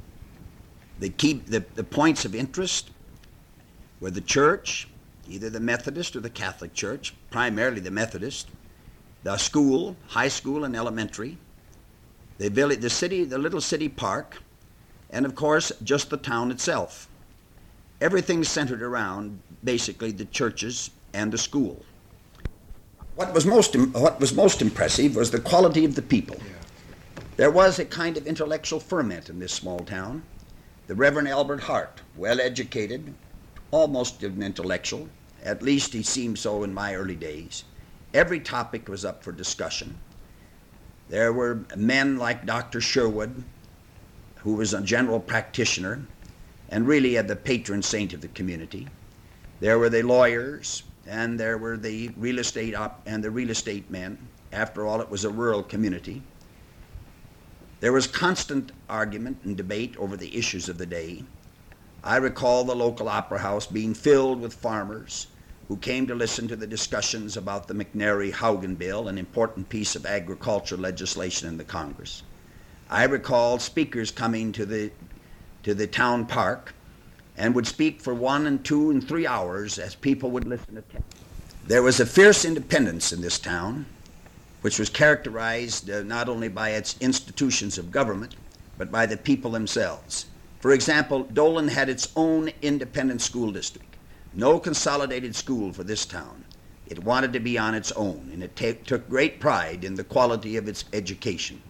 The key, the, the points of interest were the church, either the Methodist or the Catholic Church, primarily the Methodist, the school, high school and elementary, the village, the city, the little city park, and of course just the town itself. Everything centered around basically the churches and the school. What was most what was most impressive was the quality of the people. Yeah. There was a kind of intellectual ferment in this small town. The Reverend Albert Hart, well educated, almost an intellectual, at least he seemed so in my early days. Every topic was up for discussion. There were men like Doctor Sherwood, who was a general practitioner and really the patron saint of the community. There were the lawyers, and there were the real estate op- and the real estate men. After all, it was a rural community. There was constant argument and debate over the issues of the day. I recall the local opera house being filled with farmers who came to listen to the discussions about the McNary-Haugen Bill, an important piece of agricultural legislation in the Congress. I recall speakers coming to the to the town park and would speak for one and two and three hours as people would listen to. There was a fierce independence in this town, which was characterized uh, not only by its institutions of government, but by the people themselves. For example, Dolan had its own independent school district, no consolidated school for this town. It wanted to be on its own, and it ta- took great pride in the quality of its education.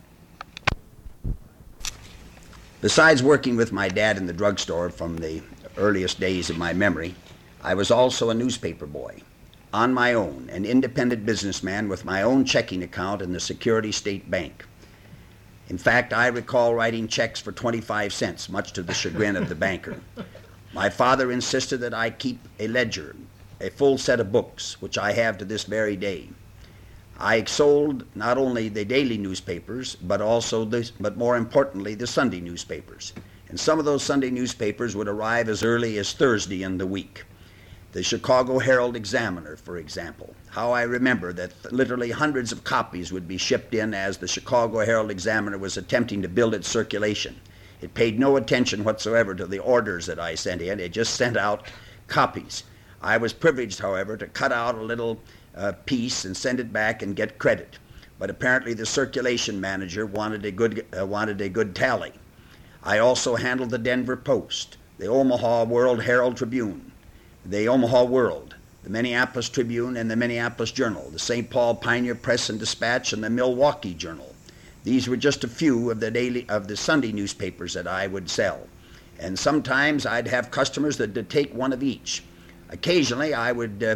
Besides working with my dad in the drugstore from the earliest days of my memory, I was also a newspaper boy. On my own, an independent businessman with my own checking account in the Security State Bank. In fact, I recall writing checks for twenty-five cents, much to the chagrin of the banker. My father insisted that I keep a ledger, a full set of books, which I have to this very day. I sold not only the daily newspapers, but also, the, but more importantly, the Sunday newspapers. And some of those Sunday newspapers would arrive as early as Thursday in the week. The Chicago Herald-Examiner, for example. How I remember that literally hundreds of copies would be shipped in as the Chicago Herald-Examiner was attempting to build its circulation. It paid no attention whatsoever to the orders that I sent in. It just sent out copies. I was privileged, however, to cut out a little uh, piece and send it back and get credit. But apparently the circulation manager wanted a good, uh, wanted a good tally. I also handled the Denver Post, the Omaha World Herald Tribune, the Omaha World, the Minneapolis Tribune and the Minneapolis Journal, the Saint Paul Pioneer Press and Dispatch, and the Milwaukee Journal. These were just a few of the daily of the Sunday newspapers that I would sell. And sometimes I'd have customers that would take one of each. Occasionally I would uh,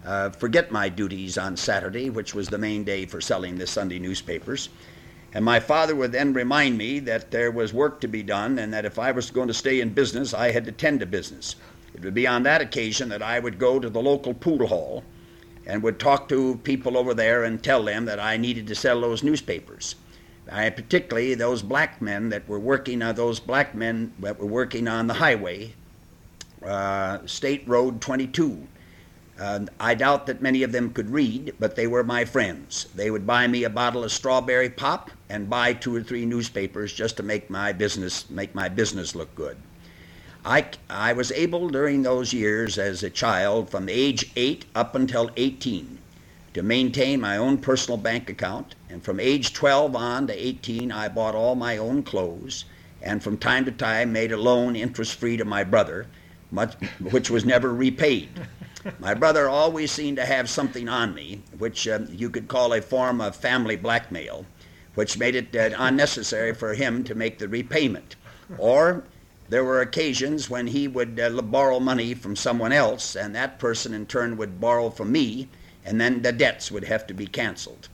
uh, forget my duties on Saturday, which was the main day for selling the Sunday newspapers. And my father would then remind me that there was work to be done and that if I was going to stay in business, I had to tend to business. It would be on that occasion that I would go to the local pool hall and would talk to people over there and tell them that I needed to sell those newspapers. I, particularly those black men that were working on those black men that were working on the highway, uh, State Road twenty-two. Uh, I doubt that many of them could read, but they were my friends. They would buy me a bottle of strawberry pop and buy two or three newspapers just to make my business make my business look good. I, I was able during those years as a child from age eight up until eighteen to maintain my own personal bank account, and from age twelve on to eighteen I bought all my own clothes and from time to time made a loan interest-free to my brother, much, which was never repaid. My brother always seemed to have something on me, which uh, you could call a form of family blackmail, which made it uh, unnecessary for him to make the repayment. Or there were occasions when he would uh, borrow money from someone else, and that person in turn would borrow from me, and then the debts would have to be canceled.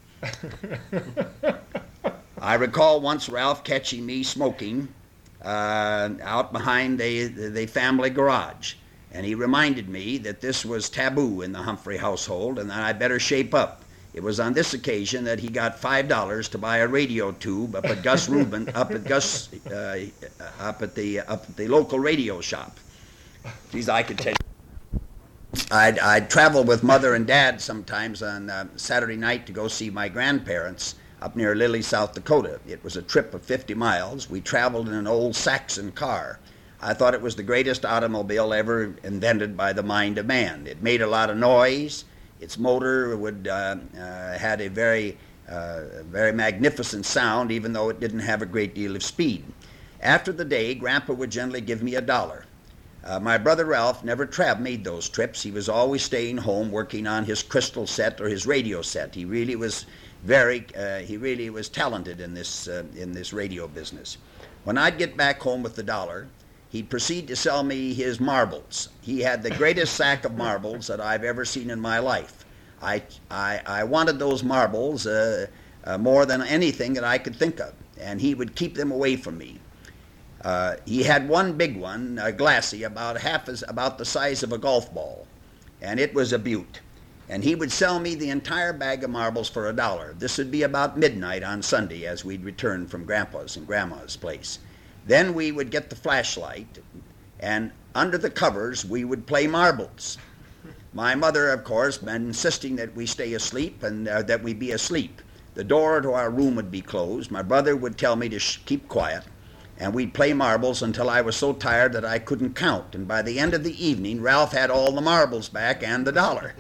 I recall once Ralph catching me smoking uh, out behind the, the family garage. And he reminded me that this was taboo in the Humphrey household and that I better shape up. It was on this occasion that he got five dollars to buy a radio tube up at Gus Rubin, up at Gus, uh, up at the up at the local radio shop. Geez, I could tell you. I'd, I'd travel with Mother and Dad sometimes on uh, Saturday night to go see my grandparents up near Lilly, South Dakota. It was a trip of fifty miles. We traveled in an old Saxon car. I thought it was the greatest automobile ever invented by the mind of man. It made a lot of noise. Its motor would uh, uh, had a very, uh, very magnificent sound, even though it didn't have a great deal of speed. After the day, Grandpa would generally give me a dollar. Uh, my brother Ralph never tra- made those trips. He was always staying home working on his crystal set or his radio set. He really was very, uh, he really was talented in this uh, in this radio business. When I'd get back home with the dollar, he'd proceed to sell me his marbles. He had the greatest sack of marbles that I've ever seen in my life. I, I, I wanted those marbles uh, uh, more than anything that I could think of, and he would keep them away from me. Uh, he had one big one, uh, glassy, about half as about the size of a golf ball, and it was a beaut. And he would sell me the entire bag of marbles for a dollar. This would be about midnight on Sunday as we'd return from Grandpa's and Grandma's place. Then we would get the flashlight, and under the covers we would play marbles. My mother, of course, insisting that we stay asleep and uh, that we be asleep. The door to our room would be closed. My brother would tell me to sh- keep quiet, and we'd play marbles until I was so tired that I couldn't count. And by the end of the evening, Ralph had all the marbles back and the dollar.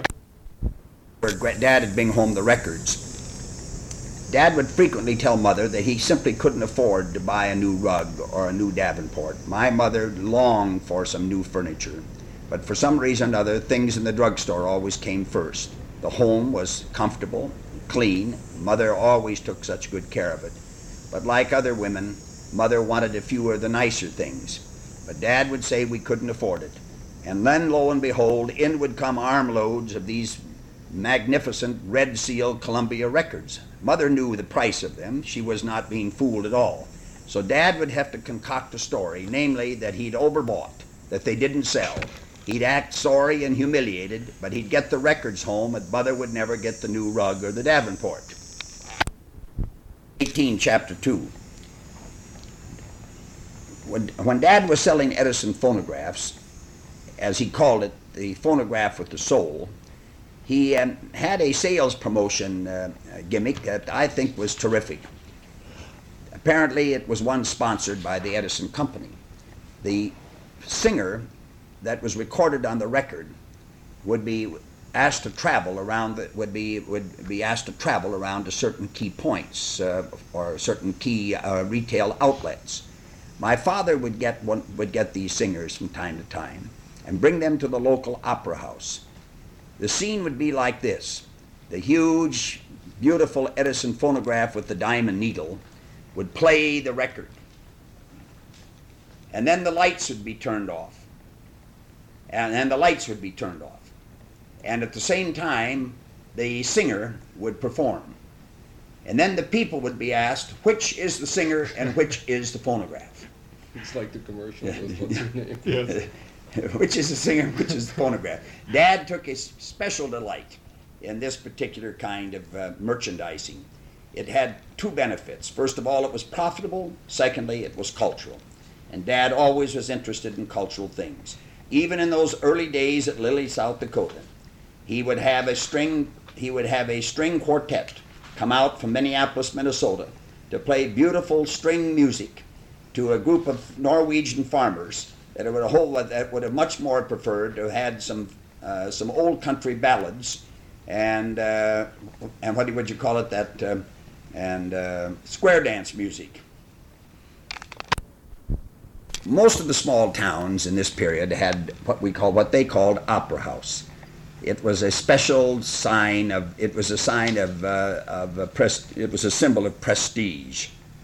Dad had bring home the records. Dad would frequently tell Mother that he simply couldn't afford to buy a new rug or a new Davenport. My mother longed for some new furniture, but for some reason or other, things in the drugstore always came first. The home was comfortable, clean. Mother always took such good care of it. But like other women, Mother wanted a few of the nicer things. But Dad would say we couldn't afford it. And then, lo and behold, in would come armloads of these magnificent Red Seal Columbia records. Mother knew the price of them. She was not being fooled at all. So Dad would have to concoct a story, namely that he'd overbought, that they didn't sell. He'd act sorry and humiliated, but he'd get the records home, and Mother would never get the new rug or the Davenport. eighteen, Chapter two. When, when Dad was selling Edison phonographs, as he called it, the phonograph with the soul, he um, had a sales promotion uh, gimmick that I think was terrific. Apparently it was one sponsored by the Edison Company. The singer that was recorded on the record would be asked to travel around, the, would be would be asked to travel around to certain key points uh, or certain key uh, retail outlets. My father would get one, would get these singers from time to time and bring them to the local opera house. The scene would be like this. The huge, beautiful Edison phonograph with the diamond needle would play the record. And then the lights would be turned off. And then the lights would be turned off. and at the same time, the singer would perform. And then the people would be asked, which is the singer and which is the phonograph? It's like the commercial. What's your name? Yes. Which is the singer, which is the phonograph. Dad took a special delight in this particular kind of uh, merchandising. It had two benefits. First of all, it was profitable. Secondly, it was cultural. And Dad always was interested in cultural things. Even in those early days at Lilly, South Dakota, he would have a string, he would have a string quartet come out from Minneapolis, Minnesota, to play beautiful string music to a group of Norwegian farmers that would, a whole, that would have much more preferred to have had some uh, some old country ballads and uh, and what would you call it that uh, and uh, square dance music. Most of the small towns in this period had what we call what they called opera house. It was a special sign of it was a sign of uh, of a pres- it was a symbol of prestige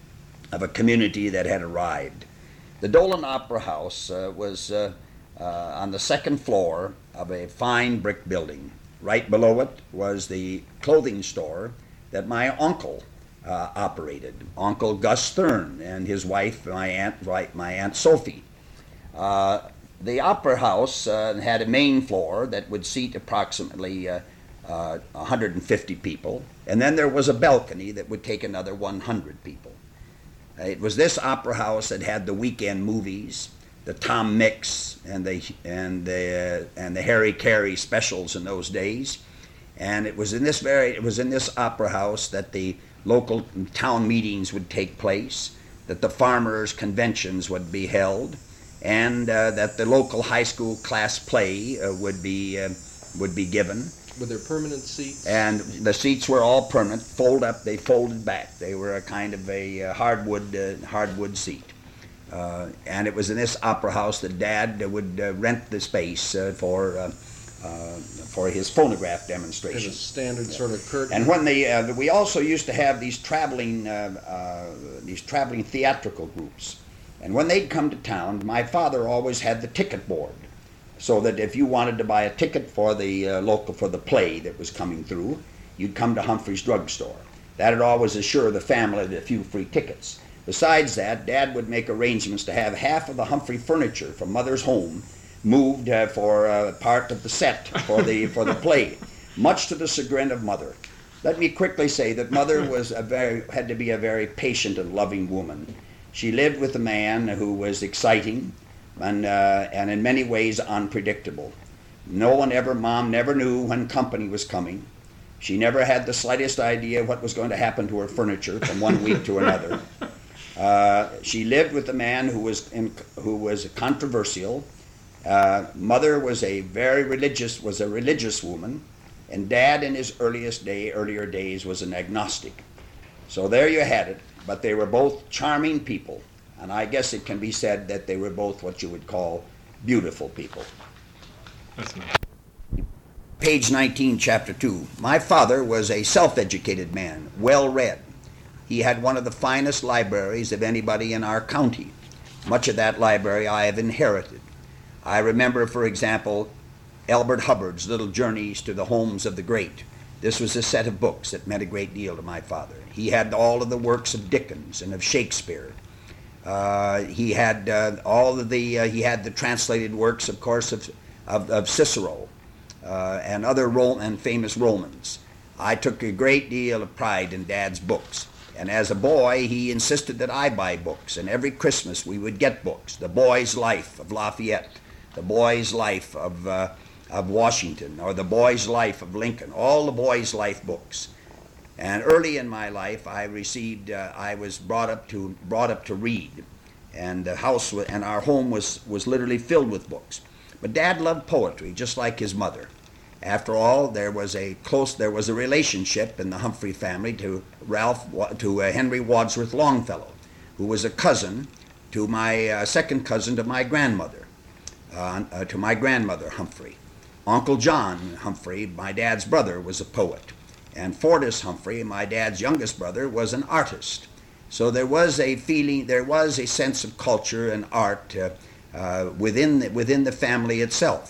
of a community that had arrived. The Dolan Opera House uh, was uh, uh, on the second floor of a fine brick building. Right below it was the clothing store that my uncle uh, operated, Uncle Gus Thurn, and his wife, my aunt, my aunt Sophie. Uh, the Opera House uh, had a main floor that would seat approximately uh, uh, one hundred fifty people, and then there was a balcony that would take another one hundred people. It was this opera house that had the weekend movies, the Tom Mix and the and the uh, and the Harry Carey specials in those days, and it was in this very it was in this opera house that the local town meetings would take place, that the farmers' conventions would be held, and uh, that the local high school class play uh, would be uh, would be given. Were there permanent seats? And the seats were all permanent, fold up, they folded back. They were a kind of a uh, hardwood uh, hardwood seat. Uh, and it was in this opera house that Dad uh, would uh, rent the space uh, for uh, uh, for his phonograph And a demonstration. standard sort of curtain. And when the uh, we also used to have these traveling uh, uh, these traveling theatrical groups, and when they'd come to town, my father always had the ticket board, so that if you wanted to buy a ticket for the uh, local for the play that was coming through, you'd come to Humphrey's drugstore. That'd always assure the family a few free tickets. Besides that, Dad would make arrangements to have half of the Humphrey furniture from Mother's home moved uh, for uh, part of the set for the for the play, much to the chagrin of Mother. Let me quickly say that Mother was a very had to be a very patient and loving woman. She lived with a man who was exciting and uh, and in many ways unpredictable. No one ever, Mom never knew when company was coming. She never had the slightest idea what was going to happen to her furniture from one week to another. Uh, she lived with a man who was in, who was controversial. Uh, Mother was a very religious was a religious woman, and Dad in his earliest day earlier days was an agnostic. So there you had it. But they were both charming people. And I guess it can be said that they were both what you would call beautiful people. That's nice. Page nineteen, chapter two. My father was a self-educated man, well-read. He had one of the finest libraries of anybody in our county. Much of that library I have inherited. I remember, for example, Elbert Hubbard's Little Journeys to the Homes of the Great. This was a set of books that meant a great deal to my father. He had all of the works of Dickens and of Shakespeare. Uh, he had uh, all of the uh, he had the translated works, of course, of of, of Cicero uh, and other Ro- and famous Romans. I took a great deal of pride in Dad's books, and as a boy, he insisted that I buy books. And every Christmas, we would get books: The Boy's Life of Lafayette, The Boy's Life of uh, of Washington, or The Boy's Life of Lincoln. All the Boy's Life books. And early in my life, I received, uh, I was brought up to brought up to read, and the house wa- and our home was was literally filled with books. But Dad loved poetry, just like his mother. After all, there was a close, there was a relationship in the Humphrey family to Ralph, Wa- to uh, Henry Wadsworth Longfellow, who was a cousin to my uh, second cousin to my grandmother, uh, uh, to my grandmother Humphrey. Uncle John Humphrey, my dad's brother, was a poet. And Fortis Humphrey, my dad's youngest brother, was an artist. So there was a feeling, there was a sense of culture and art uh, uh, within the, within the family itself.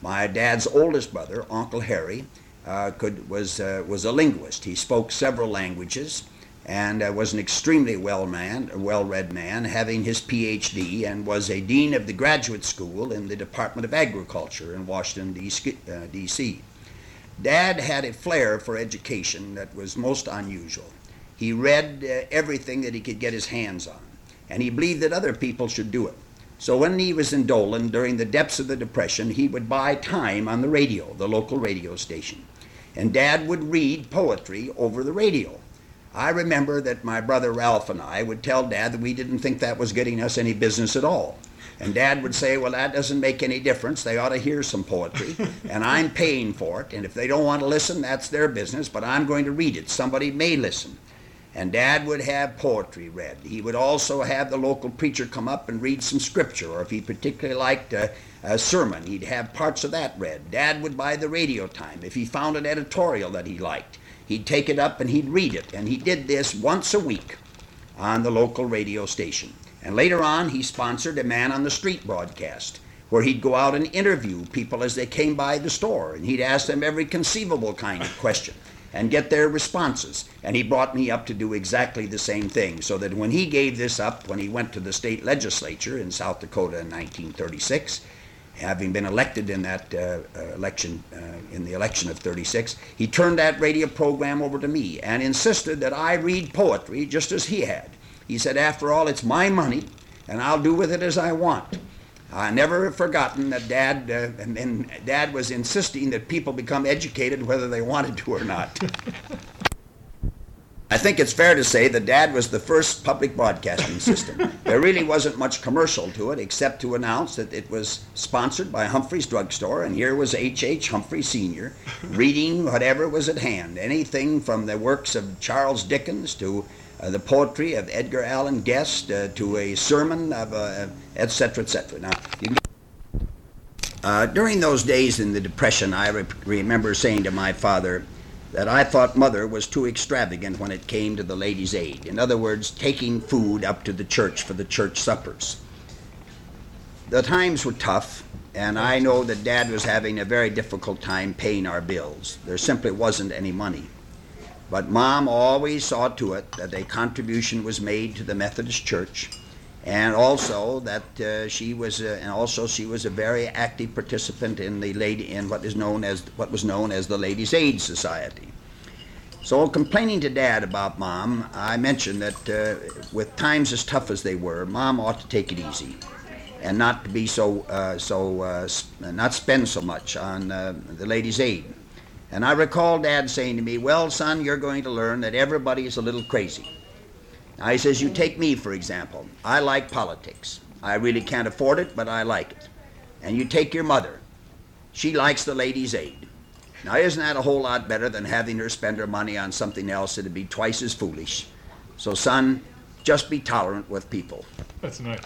My dad's oldest brother, Uncle Harry, uh, could, was, uh, was a linguist. He spoke several languages and uh, was an extremely well man, well-read man, having his P H D, and was a dean of the graduate school in the Department of Agriculture in Washington, D C Dad had a flair for education that was most unusual. He read uh, everything that he could get his hands on, and he believed that other people should do it. So when he was in Dolan, during the depths of the Depression, he would buy time on the radio, the local radio station, and Dad would read poetry over the radio. I remember that my brother Ralph and I would tell Dad that we didn't think that was getting us any business at all. And Dad would say, well, that doesn't make any difference. They ought to hear some poetry, and I'm paying for it. And if they don't want to listen, that's their business, but I'm going to read it. Somebody may listen. And Dad would have poetry read. He would also have the local preacher come up and read some scripture, or if he particularly liked a, a sermon, he'd have parts of that read. Dad would buy the radio time. If he found an editorial that he liked, he'd take it up and he'd read it. And he did this once a week on the local radio station. And later on, he sponsored a Man on the Street broadcast, where he'd go out and interview people as they came by the store, and he'd ask them every conceivable kind of question and get their responses. And he brought me up to do exactly the same thing, so that when he gave this up, when he went to the state legislature in South Dakota in nineteen thirty-six, having been elected in that uh, uh, election, uh, in the election of thirty-six, he turned that radio program over to me and insisted that I read poetry just as he had. He said, after all, it's my money, and I'll do with it as I want. I never have forgotten that Dad, uh, and, and Dad was insisting that people become educated whether they wanted to or not. I think it's fair to say that Dad was the first public broadcasting system. There really wasn't much commercial to it except to announce that it was sponsored by Humphrey's Drugstore, and here was H H. Humphrey Senior reading whatever was at hand, anything from the works of Charles Dickens to Uh, the poetry of Edgar Allan Guest uh, to a sermon of uh, et cetera, et cetera. Now, you can uh, during those days in the Depression, I re- remember saying to my father that I thought Mother was too extravagant when it came to the Ladies' Aid. In other words, taking food up to the church for the church suppers. The times were tough, and I know that Dad was having a very difficult time paying our bills. There simply wasn't any money. But Mom always saw to it that a contribution was made to the Methodist Church, and also that uh, she was, uh, and also she was a very active participant in the lady in what is known as what was known as the Ladies' Aid Society. So, complaining to Dad about Mom, I mentioned that uh, with times as tough as they were, Mom ought to take it easy, and not to be so uh, so uh, sp- not spend so much on uh, the Ladies' Aid. And I recall Dad saying to me, well, son, you're going to learn that everybody is a little crazy. Now, he says, you take me, for example. I like politics. I really can't afford it, but I like it. And you take your mother. She likes the Ladies' Aid. Now, isn't that a whole lot better than having her spend her money on something else that'd be twice as foolish? So, son, just be tolerant with people. That's nice.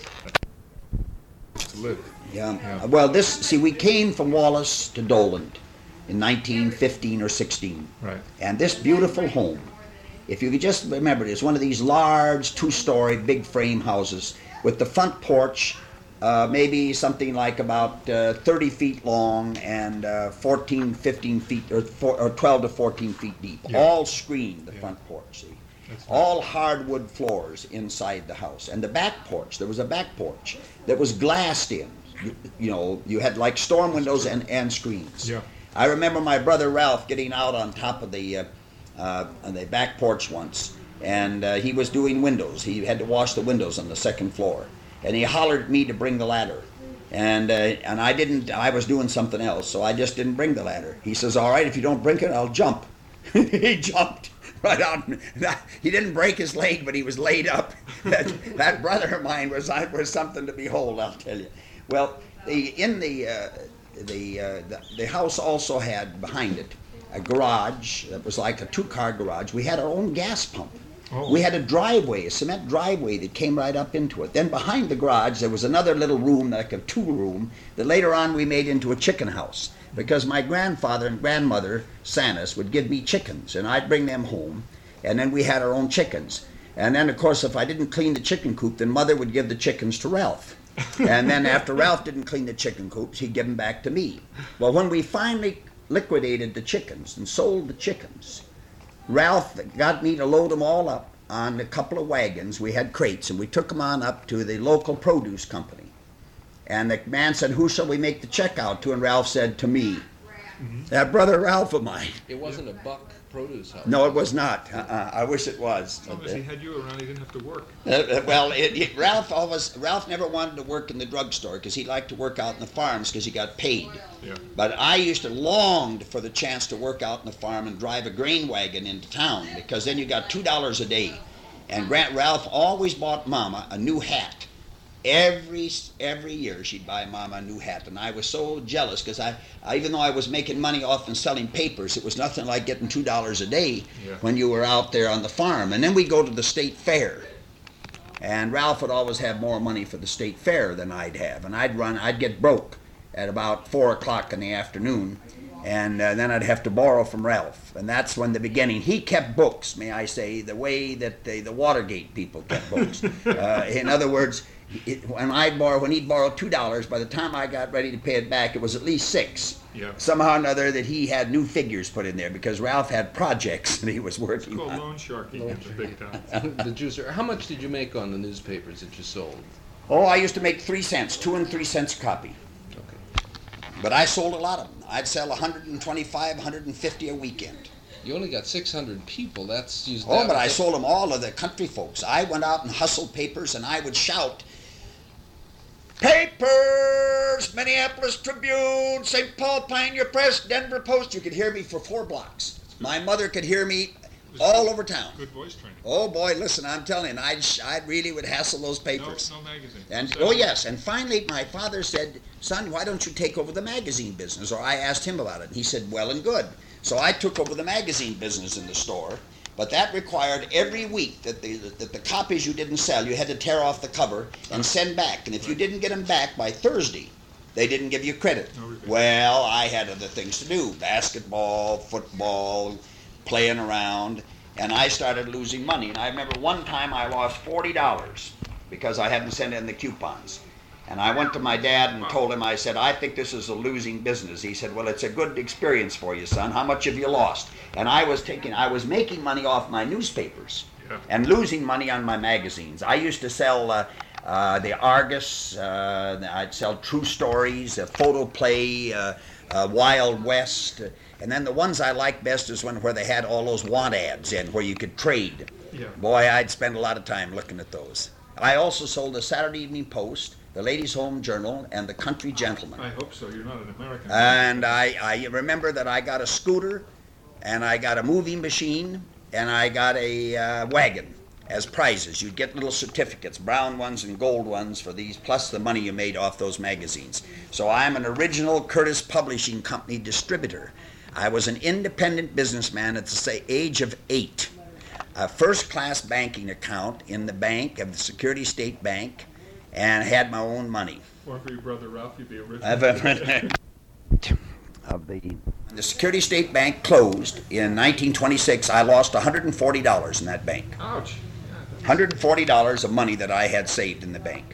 To live. Yeah. Yeah. Well, this, see, we came from Wallace to Dolan in nineteen fifteen or sixteen. Right. And this beautiful home, if you could just remember, it's one of these large two-story big frame houses with the front porch uh, maybe something like about uh, thirty feet long and uh, fourteen, fifteen feet, or, four, or twelve to fourteen feet deep. Yeah. All screened, the Yeah. front porch, see. That's nice. All hardwood floors inside the house. And the back porch, there was a back porch that was glassed in. You, you know, you had like storm windows and, and screens. Yeah. I remember my brother Ralph getting out on top of the uh, uh, on the back porch once, and uh, he was doing windows. He had to wash the windows on the second floor, and he hollered at me to bring the ladder, and uh, and I didn't. I was doing something else, so I just didn't bring the ladder. He says, "All right, if you don't bring it, I'll jump." He jumped right out. He didn't break his leg, but he was laid up. That, that brother of mine was was something to behold, I'll tell you. Well, the in the. Uh, The, uh, the the house also had behind it a garage that was like a two-car garage. We had our own gas pump. Oh. We had a driveway, a cement driveway that came right up into it. Then behind the garage there was another little room, like a two-room, that later on we made into a chicken house, because my grandfather and grandmother, Sanis, would give me chickens, and I'd bring them home, and then we had our own chickens. And then, of course, if I didn't clean the chicken coop, then Mother would give the chickens to Ralph. And then after Ralph didn't clean the chicken coops, he'd give them back to me. Well, when we finally liquidated the chickens and sold the chickens, Ralph got me to load them all up on a couple of wagons. We had crates, and we took them on up to the local produce company. And the man said, "Who shall we make the check out to?" And Ralph said, "To me." Mm-hmm. That brother Ralph of mine. It wasn't a Buck Produce House. No, it was not. Uh-uh. I wish it was. As long as he had you around, he didn't have to work. Uh, well, it, it, Ralph always Ralph never wanted to work in the drugstore because he liked to work out in the farms because he got paid. Yeah. But I used to long for the chance to work out in the farm and drive a grain wagon into town because then you got two dollars a day. And Grant Ralph always bought Mama a new hat. Every every year she'd buy Mama a new hat, and I was so jealous because I, I, even though I was making money off and selling papers, it was nothing like getting two dollars a day yeah. when you were out there on the farm. And then we'd go to the state fair, and Ralph would always have more money for the state fair than I'd have, and I'd run, I'd get broke at about four o'clock in the afternoon, and uh, then I'd have to borrow from Ralph, and that's when the beginning. He kept books, may I say, the way that the, the Watergate people kept books. uh, in other words. It, when I'd borrow, when he'd borrow two dollars, by the time I got ready to pay it back, it was at least six. Yeah. Somehow or another that he had new figures put in there because Ralph had projects that he was working It's called on. loan sharking in the big town. The juicer. How much did you make on the newspapers that you sold? Oh, I used to make three cents, two and three cents a copy. Okay. But I sold a lot of them. I'd sell one hundred twenty-five, one hundred fifty a weekend. You only got six hundred people. That's used. Oh, that but I as a- sold them all to the country folks. I went out and hustled papers, and I would shout, "Papers! Minneapolis Tribune, Saint Paul Pioneer Press, Denver Post." You could hear me for four blocks. My mother could hear me all over town. Good voice training. Oh boy, listen, I'm telling you, I I really would hassle those papers. No, no magazine. And So- oh yes, and finally my father said, "Son, why don't you take over the magazine business?" Or I asked him about it, and he said, "Well and good." So I took over the magazine business in the store. But that required every week that the, that the copies you didn't sell, you had to tear off the cover and send back. And if you didn't get them back by Thursday, they didn't give you credit. No rebate. Well, I had other things to do, basketball, football, playing around, and I started losing money. And I remember one time I lost forty dollars because I hadn't sent in the coupons. And I went to my dad and told him, I said, "I think this is a losing business." He said, "Well, it's a good experience for you, son. How much have you lost?" And I was taking, I was making money off my newspapers Yeah. and losing money on my magazines. I used to sell uh, uh, the Argus, uh, I'd sell True Stories, uh, Photo Play, uh, uh, Wild West, uh, and then the ones I liked best is when where they had all those want ads in where you could trade. Yeah. Boy, I'd spend a lot of time looking at those. I also sold the Saturday Evening Post, the Ladies' Home Journal, and the Country Gentleman. I hope so. You're not an American. And I, I remember that I got a scooter, and I got a moving machine, and I got a uh, wagon as prizes. You'd get little certificates, brown ones and gold ones for these, plus the money you made off those magazines. So I'm an original Curtis Publishing Company distributor. I was an independent businessman at the say, age of eight. A first-class banking account in the bank of the Security State Bank, and had my own money. Or for your brother Ralph, you'd be a rich I've man. of the the Security State Bank closed in nineteen twenty-six. I lost one hundred forty dollars in that bank. Ouch. Yeah, one hundred forty dollars of money that I had saved in the bank.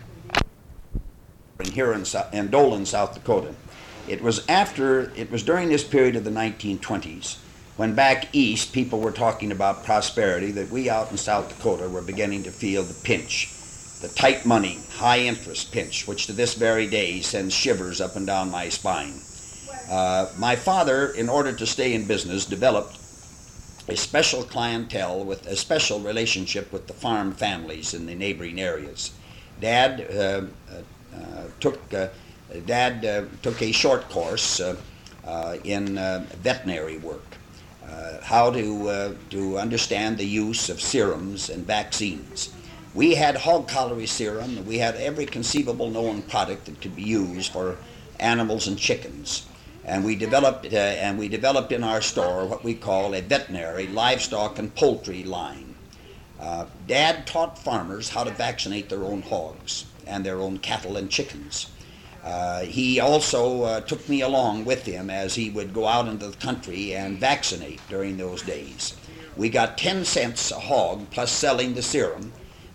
In here in, Sou- in Dolan, South Dakota. It was after, it was during this period of the nineteen twenties, when back east people were talking about prosperity, that we out in South Dakota were beginning to feel the pinch. The tight money, high interest pinch, which to this very day sends shivers up and down my spine. Uh, my father, in order to stay in business, developed a special clientele with a special relationship with the farm families in the neighboring areas. Dad uh, uh, uh, took uh, Dad uh, took a short course uh, uh, in uh, veterinary work, uh, how to uh, to understand the use of serums and vaccines. We had hog cholera serum, and we had every conceivable known product that could be used for animals and chickens. And we developed uh, and we developed in our store what we call a veterinary livestock and poultry line. Uh, Dad taught farmers how to vaccinate their own hogs and their own cattle and chickens. Uh, he also uh, took me along with him as he would go out into the country and vaccinate during those days. We got ten cents a hog plus selling the serum.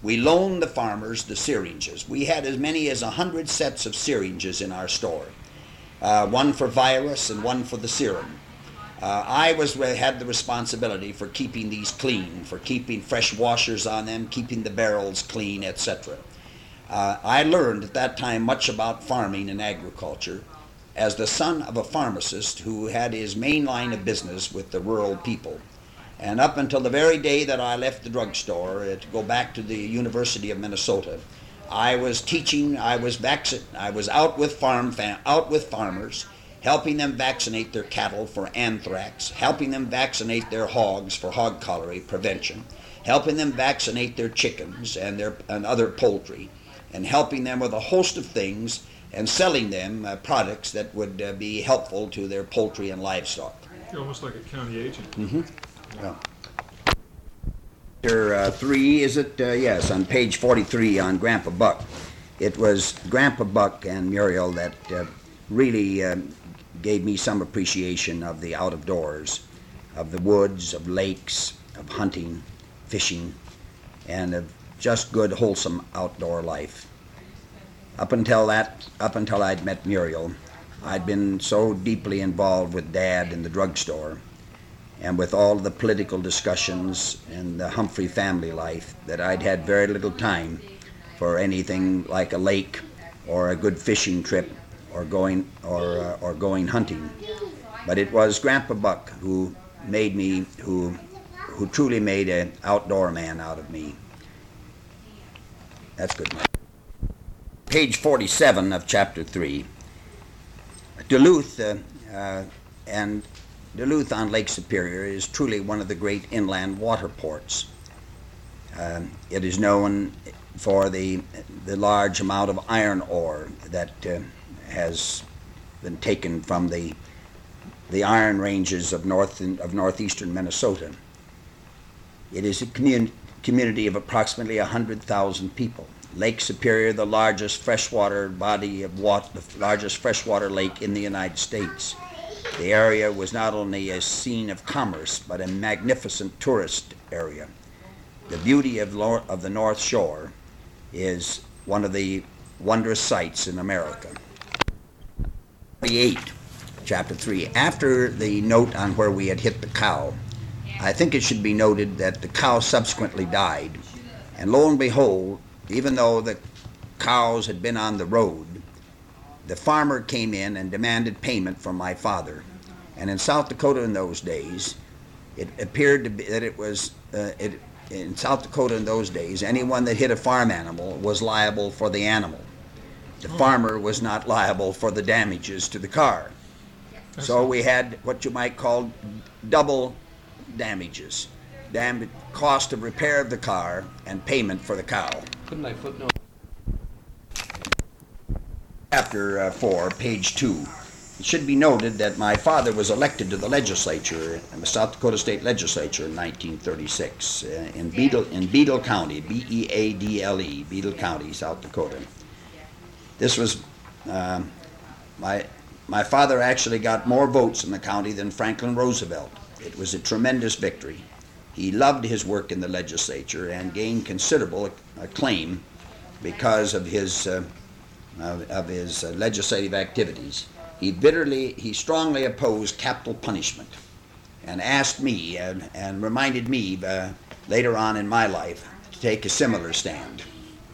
we loaned the farmers the syringes. We had as many as a hundred sets of syringes in our store, uh, one for virus and one for the serum. Uh, I was had the responsibility for keeping these clean, for keeping fresh washers on them, keeping the barrels clean, et cetera. Uh, I learned at that time much about farming and agriculture as the son of a pharmacist who had his main line of business with the rural people. And up until the very day that I left the drugstore uh, to go back to the University of Minnesota, I was teaching, I was vaccin- I was out with farm fam- out with farmers, helping them vaccinate their cattle for anthrax, helping them vaccinate their hogs for hog cholera prevention, helping them vaccinate their chickens and their and other poultry, and helping them with a host of things and selling them uh, products that would uh, be helpful to their poultry and livestock. You're almost like a county agent. Mm-hmm. Yeah. Chapter uh, three, is it? Uh, yes, on page forty-three on Grandpa Buck. It was Grandpa Buck and Muriel that uh, really uh, gave me some appreciation of the out of doors, of the woods, of lakes, of hunting, fishing, and of just good, wholesome outdoor life. Up until that, up until I'd met Muriel, I'd been so deeply involved with Dad in the drugstore and with all the political discussions and the Humphrey family life that I'd had very little time for anything like a lake or a good fishing trip or going or uh, or going hunting. But it was Grandpa Buck who made me, who who truly made an outdoor man out of me. That's good. Page forty-seven of chapter three. Duluth uh, uh, and Duluth on Lake Superior is truly one of the great inland water ports. Uh, it is known for the the large amount of iron ore that uh, has been taken from the the iron ranges of north of northeastern Minnesota. It is a commun- community of approximately a hundred thousand people. Lake Superior, the largest freshwater body of water, the largest freshwater lake in the United States. The area was not only a scene of commerce, but a magnificent tourist area. The beauty of, lo- of the North Shore is one of the wondrous sights in America. forty-eight, chapter three. After the note on where we had hit the cow, I think it should be noted that the cow subsequently died, and lo and behold, even though the cows had been on the road, the farmer came in and demanded payment from my father. And in South Dakota in those days, it appeared to be that it was, uh, it, in South Dakota in those days, anyone that hit a farm animal was liable for the animal. The farmer was not liable for the damages to the car. So we had what you might call double damages. Dam- cost of repair of the car and payment for the cow. Couldn't I footnote? Chapter uh, four, page two. It should be noted that my father was elected to the legislature, in the South Dakota State Legislature in nineteen thirty-six uh, in Beadle, in Beadle County, B E A D L E, Beadle County, South Dakota. This was, uh, my, my father actually got more votes in the county than Franklin Roosevelt. It was a tremendous victory. He loved his work in the legislature and gained considerable acclaim because of his uh, of, of his uh, legislative activities. He bitterly, he strongly opposed capital punishment, and asked me and, and reminded me uh, later on in my life to take a similar stand.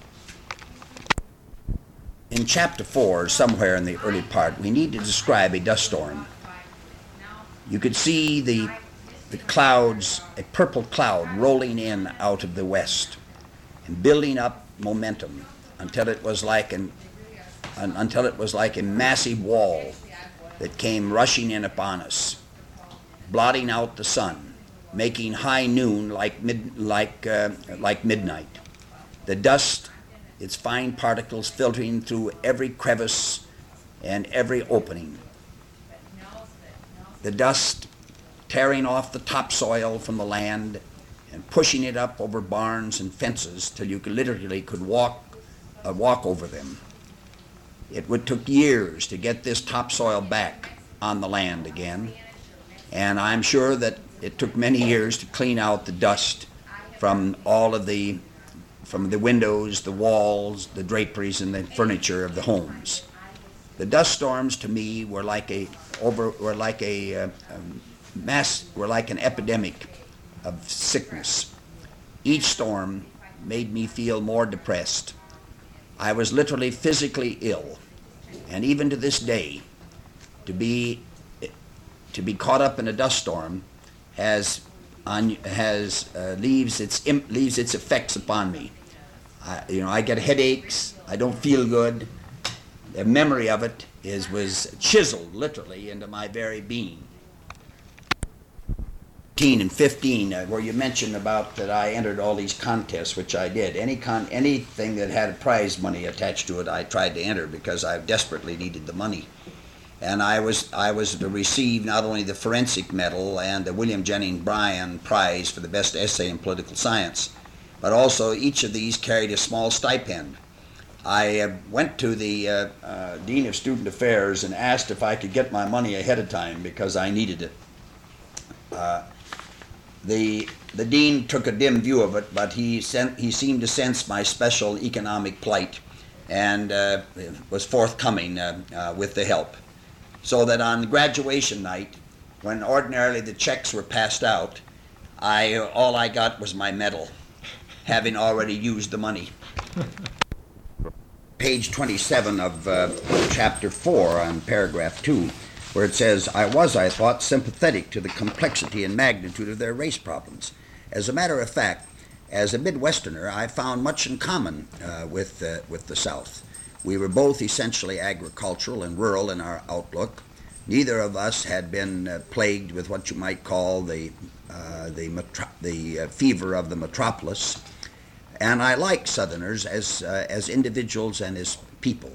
In chapter four, somewhere in the early part, we need to describe a dust storm. You could see the the clouds, a purple cloud rolling in out of the west and building up momentum until it was like an, un, until it was like a massive wall that came rushing in upon us, blotting out the sun, making high noon like mid, like uh, like midnight. The dust, its fine particles filtering through every crevice and every opening. The dust tearing off the topsoil from the land and pushing it up over barns and fences till you could literally could walk uh, walk over them. It would took years to get this topsoil back on the land again, and I'm sure that it took many years to clean out the dust from all of the from the windows, the walls, the draperies, and the furniture of the homes. The dust storms to me were like a over were like a, uh, a mass were like an epidemic of sickness. Each storm made me feel more depressed. I was literally physically ill, and even to this day, to be to be caught up in a dust storm has on has uh, leaves its imp, leaves its effects upon me. I, you know, I get headaches. I don't feel good. The memory of it is was chiseled literally into my very being. fourteen and fifteen, uh, where you mentioned about that I entered all these contests, which I did. Any con anything that had prize money attached to it, I tried to enter because I desperately needed the money. And I was I was to receive not only the forensic medal and the William Jennings Bryan Prize for the best essay in political science, but also each of these carried a small stipend. I uh, went to the uh, uh, Dean of Student Affairs and asked if I could get my money ahead of time because I needed it. Uh, the the dean took a dim view of it, but he sent, he seemed to sense my special economic plight and uh, was forthcoming uh, uh, with the help. So that on graduation night, when ordinarily the checks were passed out, I all I got was my medal, having already used the money. Page twenty-seven of uh, chapter four on paragraph two, where it says, I was, I thought, sympathetic to the complexity and magnitude of their race problems. As a matter of fact, as a Midwesterner, I found much in common uh, with, uh, with the South. We were both essentially agricultural and rural in our outlook. Neither of us had been uh, plagued with what you might call the, uh, the, metro the uh, fever of the metropolis. And I like Southerners as, uh, as individuals and as people.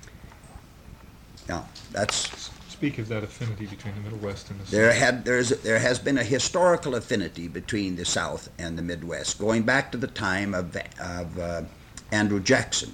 Now, that's... Speak of that affinity between the Middle West and the South. There had there's there has been a historical affinity between the South and the Midwest, going back to the time of of uh, Andrew Jackson.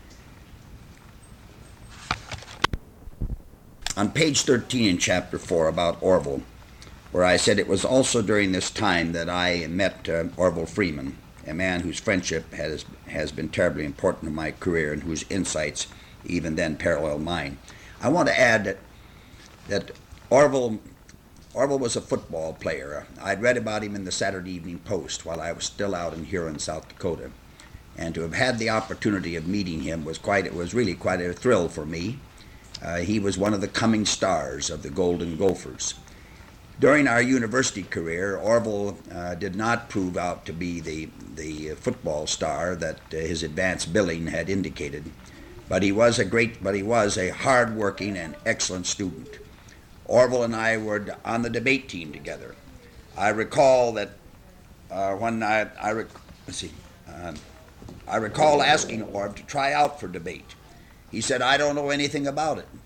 On page thirteen in chapter four about Orville, where I said it was also during this time that I met uh, Orville Freeman, a man whose friendship has has been terribly important in my career and whose insights even then parallel mine. I want to add that. that Orville, Orville was a football player. I'd read about him in the Saturday Evening Post while I was still out in Huron, South Dakota. And to have had the opportunity of meeting him was quite, it was really quite a thrill for me. Uh, he was one of the coming stars of the Golden Gophers. During our university career, Orville uh, did not prove out to be the, the football star that uh, his advanced billing had indicated, but he was a great, but he was a hard-working and excellent student. Orville and I were on the debate team together. I recall that uh, when I, I rec let's see, uh, I recall asking Orv to try out for debate. He said, I don't know anything about it.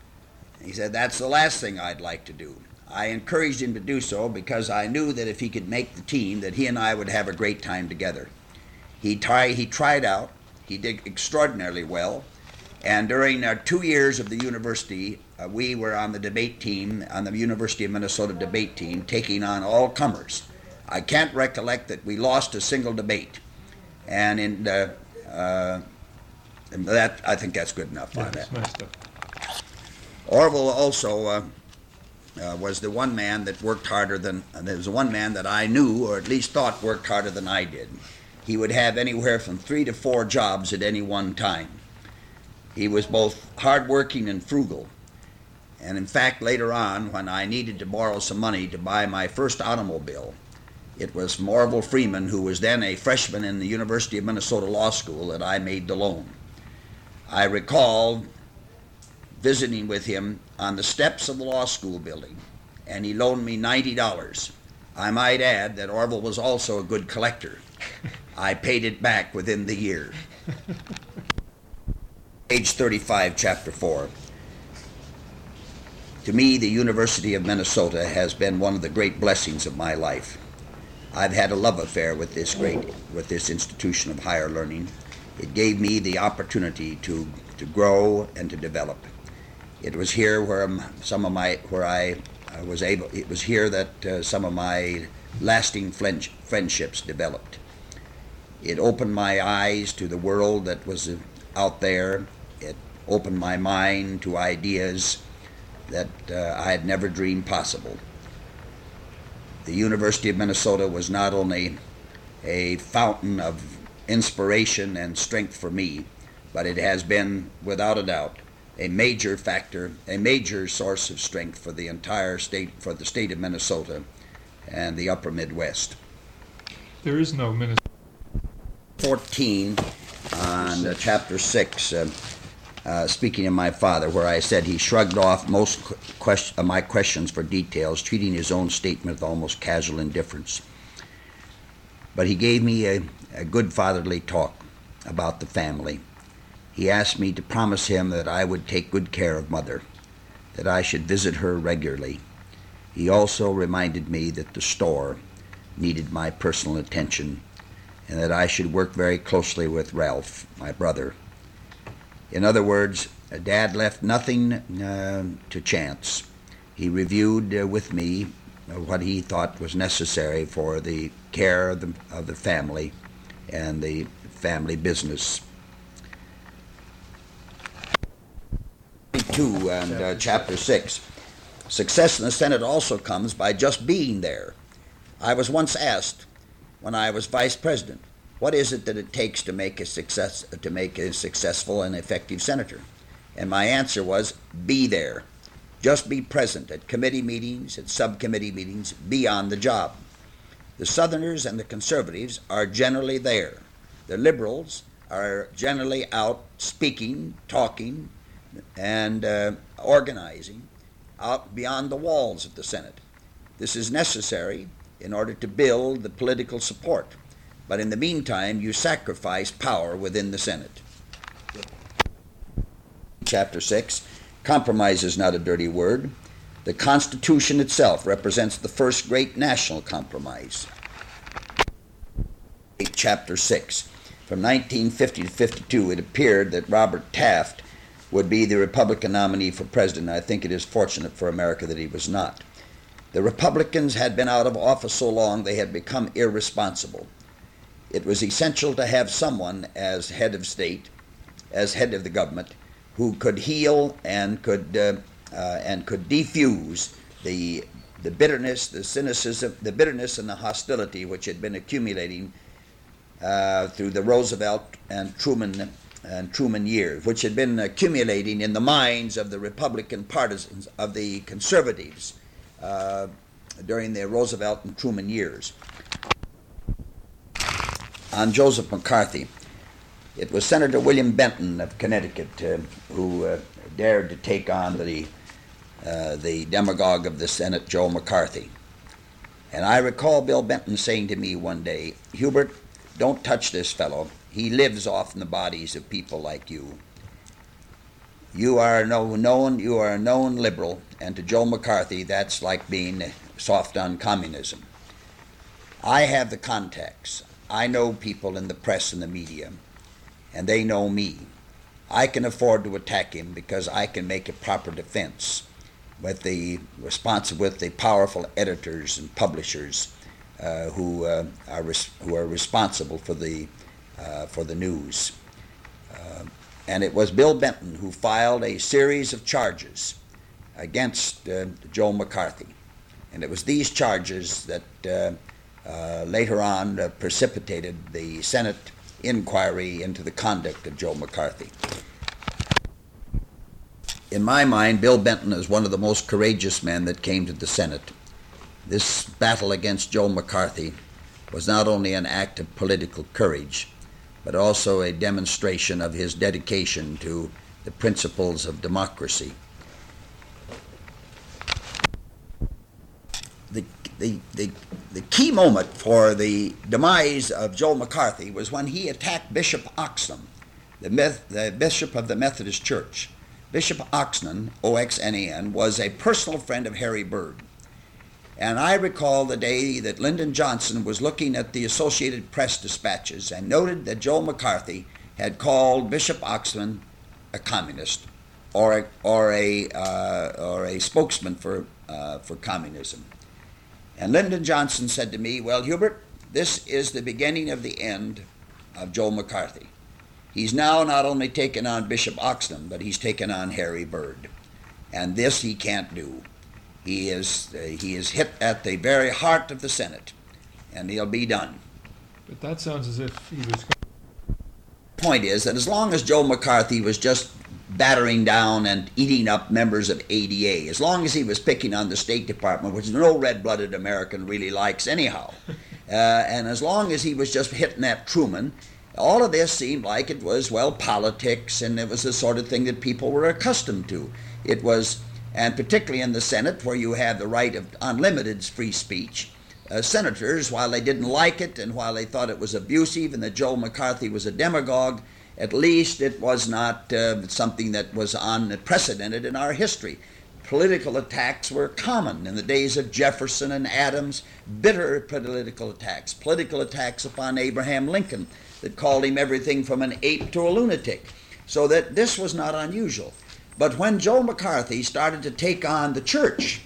He said, that's the last thing I'd like to do. I encouraged him to do so because I knew that if he could make the team, that he and I would have a great time together. He, try, he tried out. He did extraordinarily well. And during our two years of the university, uh, we were on the debate team, on the University of Minnesota debate team, taking on all comers. I can't recollect that we lost a single debate. And in uh, uh, that, I think that's good enough Yeah, on that's that. nice stuff. Orville also uh, uh, was the one man that worked harder than, uh, there was the one man that I knew, or at least thought worked harder than I did. He would have anywhere from three to four jobs at any one time. He was both hardworking and frugal. And in fact, later on, when I needed to borrow some money to buy my first automobile, it was from Orville Freeman, who was then a freshman in the University of Minnesota Law School, that I made the loan. I recall visiting with him on the steps of the law school building, and he loaned me ninety dollars. I might add that Orville was also a good collector. I paid it back within the year. Page thirty-five, chapter four. To me, the University of Minnesota has been one of the great blessings of my life. I've had a love affair with this great, with this institution of higher learning. It gave me the opportunity to, to grow and to develop. It was here where some of my, where I, I was able, it was here that uh, some of my lasting friendships developed. It opened my eyes to the world that was out there. It opened my mind to ideas that uh, I had never dreamed possible. The University of Minnesota was not only a fountain of inspiration and strength for me, but it has been, without a doubt, a major factor, a major source of strength for the entire state, for the state of Minnesota and the upper Midwest. There is no Minnesota. fourteen, on uh, chapter six, uh, uh, speaking of my father, where I said he shrugged off most question, uh, my questions for details, treating his own statement with almost casual indifference. But he gave me a, a good fatherly talk about the family. He asked me to promise him that I would take good care of Mother, that I should visit her regularly. He also reminded me that the store needed my personal attention and that I should work very closely with Ralph, my brother. In other words, Dad left nothing uh, to chance. He reviewed uh, with me uh, what he thought was necessary for the care of the, of the family and the family business. Two and uh, chapter six. Success in the Senate also comes by just being there. I was once asked, when I was vice president, what is it that it takes to make a success to make a successful and effective senator? And my answer was, be there. Just be present at committee meetings, at subcommittee meetings, be on the job. The Southerners and the conservatives are generally there. The liberals are generally out speaking, talking, and uh, organizing out beyond the walls of the Senate. This is necessary in order to build the political support. But in the meantime, you sacrifice power within the Senate. Chapter six, compromise is not a dirty word. The Constitution itself represents the first great national compromise. Chapter six, from nineteen fifty to fifty-two, it appeared that Robert Taft would be the Republican nominee for president. I think it is fortunate for America that he was not. The Republicans had been out of office so long they had become irresponsible. It was essential to have someone as head of state, as head of the government, who could heal and could uh, uh, and could defuse the the bitterness, the cynicism, the bitterness and the hostility which had been accumulating uh, through the Roosevelt and Truman and Truman years, which had been accumulating in the minds of the Republican partisans, of the conservatives, uh, during the Roosevelt and Truman years. On Joseph McCarthy, it was Senator William Benton of Connecticut uh, who uh, dared to take on the uh, the demagogue of the Senate, Joe McCarthy. And I recall Bill Benton saying to me one day, "Hubert, don't touch this fellow. He lives off in the bodies of people like you. You are no known you are a known liberal, and to Joe McCarthy that's like being soft on communism." I have the contacts. I know people in the press and the media, and they know me. I can afford to attack him because I can make a proper defense with the response with the powerful editors and publishers uh, who uh, are res- who are responsible for the uh, for the news. Uh, and it was Bill Benton who filed a series of charges against uh, Joe McCarthy, and it was these charges that Uh, Uh, later on uh, precipitated the Senate inquiry into the conduct of Joe McCarthy. In my mind, Bill Benton is one of the most courageous men that came to the Senate. This battle against Joe McCarthy was not only an act of political courage, but also a demonstration of his dedication to the principles of democracy. The The, the, the key moment for the demise of Joe McCarthy was when he attacked Bishop Oxnam, the, Meth, the bishop of the Methodist Church. Bishop Oxnam, O X N A N, was a personal friend of Harry Byrd. And I recall the day that Lyndon Johnson was looking at the Associated Press dispatches and noted that Joe McCarthy had called Bishop Oxnam a communist or a, or a, uh, or a spokesman for, uh, for communism. And Lyndon Johnson said to me, "Well, Hubert, this is the beginning of the end of Joe McCarthy. He's now not only taken on Bishop Oxnam, but he's taken on Harry Byrd. And this he can't do. He is, uh, he is hit at the very heart of the Senate, and he'll be done. But that sounds as if he was. Point is that as long as Joe McCarthy was just battering down and eating up members of A D A, as long as he was picking on the State Department, which no red-blooded American really likes anyhow, uh, and as long as he was just hitting at Truman, all of this seemed like it was, well, politics, and it was the sort of thing that people were accustomed to. It was, and particularly in the Senate, where you have the right of unlimited free speech, uh, senators, while they didn't like it and while they thought it was abusive and that Joe McCarthy was a demagogue, at least it was not uh, something that was unprecedented in our history. Political attacks were common in the days of Jefferson and Adams, bitter political attacks, political attacks upon Abraham Lincoln that called him everything from an ape to a lunatic, so that this was not unusual. But when Joe McCarthy started to take on the church,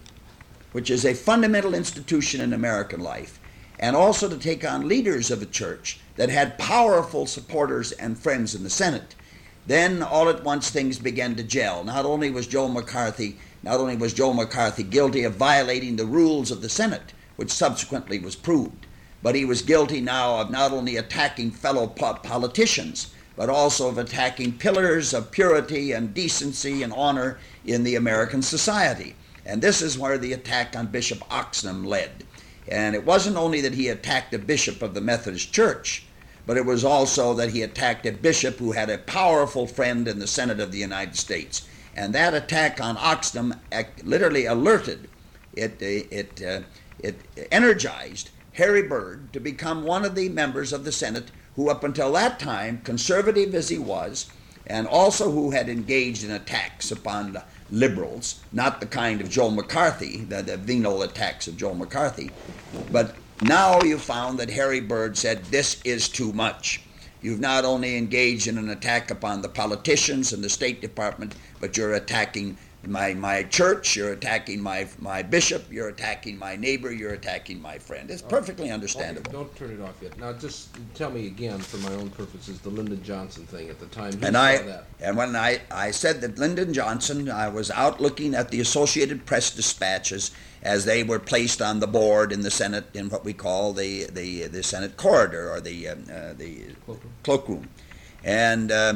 which is a fundamental institution in American life, and also to take on leaders of a church that had powerful supporters and friends in the Senate, then all at once things began to gel. Not only was Joe McCarthy, not only was Joe McCarthy guilty of violating the rules of the Senate, which subsequently was proved, but he was guilty now of not only attacking fellow po- politicians, but also of attacking pillars of purity and decency and honor in the American society. And this is where the attack on Bishop Oxnam led. And it wasn't only that he attacked a bishop of the Methodist Church, but it was also that he attacked a bishop who had a powerful friend in the Senate of the United States. And that attack on Oxnam literally alerted, it, it, uh, it energized Harry Byrd to become one of the members of the Senate who, up until that time, conservative as he was, and also who had engaged in attacks upon the liberals, not the kind of Joe McCarthy, the, the venal attacks of Joe McCarthy. But now you found that Harry Byrd said, this is too much. You've not only engaged in an attack upon the politicians and the State Department, but you're attacking my, my church, you're attacking my, my bishop, you're attacking my neighbor, you're attacking my friend. It's perfectly understandable. Okay, don't turn it off yet. Now just tell me again, for my own purposes, the Lyndon Johnson thing at the time. Who And saw I that? and when I, I said that Lyndon Johnson, I was out looking at the Associated Press dispatches as they were placed on the board in the Senate in what we call the the, the Senate corridor or the um, uh, the Cloakroom. cloakroom, and uh,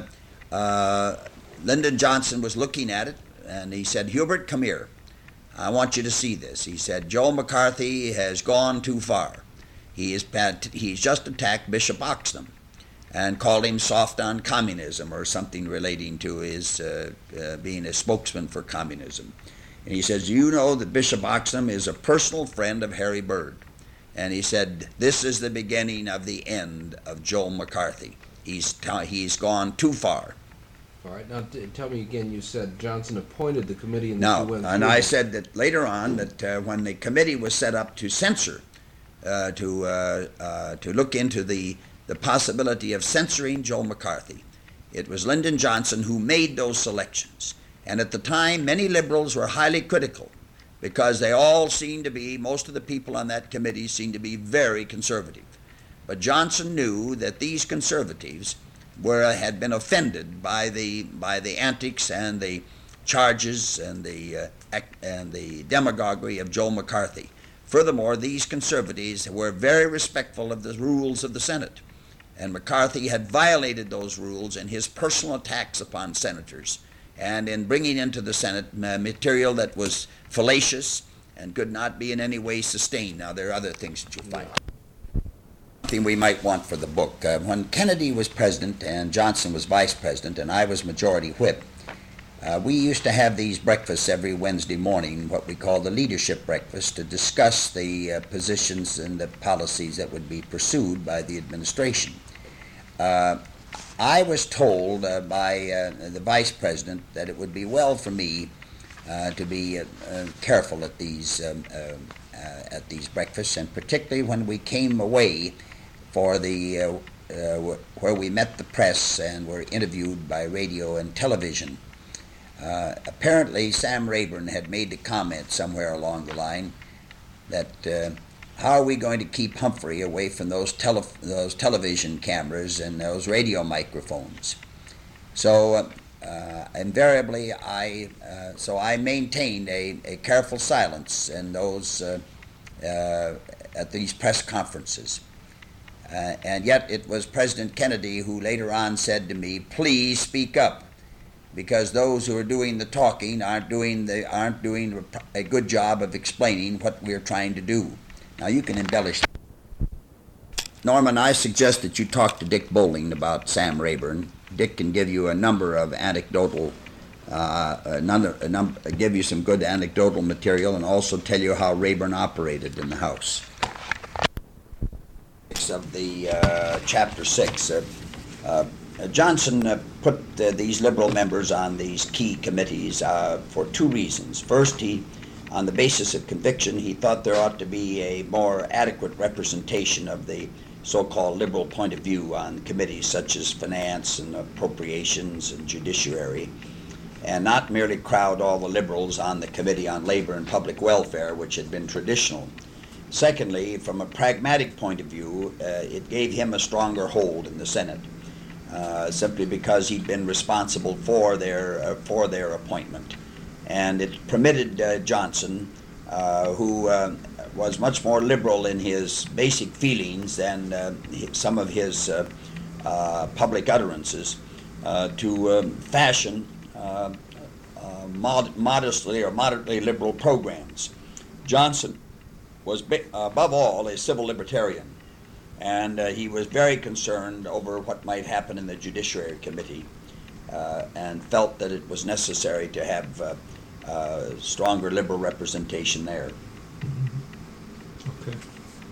uh, Lyndon Johnson was looking at it. And he said, Hubert, come here. I want you to see this. He said, Joe McCarthy has gone too far. He is, he's just attacked Bishop Oxnam and called him soft on communism or something relating to his uh, uh, being a spokesman for communism. And he says, you know that Bishop Oxnam is a personal friend of Harry Byrd. And he said, this is the beginning of the end of Joe McCarthy. He's, t- he's gone too far. All right, now t- tell me again, you said Johnson appointed the committee and No, you went and through I it. said that later on that uh, when the committee was set up to censor, uh, to uh, uh, to look into the, the possibility of censoring Joe McCarthy, it was Lyndon Johnson who made those selections. And at the time, many liberals were highly critical because they all seemed to be, most of the people on that committee seemed to be very conservative. But Johnson knew that these conservatives were had been offended by the by the antics and the charges and the uh, act, and the demagoguery of Joe McCarthy. Furthermore, these conservatives were very respectful of the rules of the Senate, and McCarthy had violated those rules in his personal attacks upon senators and in bringing into the Senate uh, material that was fallacious and could not be in any way sustained. Now, there are other things that you'll find. Thing we might want for the book. Uh, when Kennedy was president and Johnson was vice president and I was majority whip, uh, we used to have these breakfasts every Wednesday morning, what we call the leadership breakfast, to discuss the uh, positions and the policies that would be pursued by the administration. Uh, I was told uh, by uh, the vice president that it would be well for me uh, to be uh, uh, careful at these um, uh, uh, at these breakfasts, and particularly when we came away for the uh, uh, where we met the press and were interviewed by radio and television. Uh, apparently, Sam Rayburn had made the comment somewhere along the line that uh, how are we going to keep Humphrey away from those tele those television cameras and those radio microphones? So uh, uh, invariably, I uh, so I maintained a, a careful silence in those uh, uh, at these press conferences. Uh, and yet it was President Kennedy who later on said to me, "Please speak up, because those who are doing the talking aren't doing the aren't doing a good job of explaining what we're trying to do." Now you can embellish. Norman, I suggest that you talk to Dick Bowling about Sam Rayburn. Dick can give you a number of anecdotal, uh, a number, a number, give you some good anecdotal material, and also tell you how Rayburn operated in the House. Of the uh, chapter six, uh, uh, Johnson uh, put uh, these liberal members on these key committees uh, for two reasons. First, he, on the basis of conviction, he thought there ought to be a more adequate representation of the so-called liberal point of view on committees such as finance and appropriations and judiciary, and not merely crowd all the liberals on the Committee on Labor and Public Welfare, which had been traditional. Secondly, from a pragmatic point of view, uh, it gave him a stronger hold in the Senate, uh, simply because he'd been responsible for their uh, for their appointment, and it permitted uh, Johnson, uh, who uh, was much more liberal in his basic feelings than uh, some of his uh, uh, public utterances, uh, to um, fashion uh, uh, mod- modestly or moderately liberal programs. Johnson was above all a civil libertarian, and uh, he was very concerned over what might happen in the Judiciary Committee, uh, and felt that it was necessary to have uh, uh, stronger liberal representation there. Okay.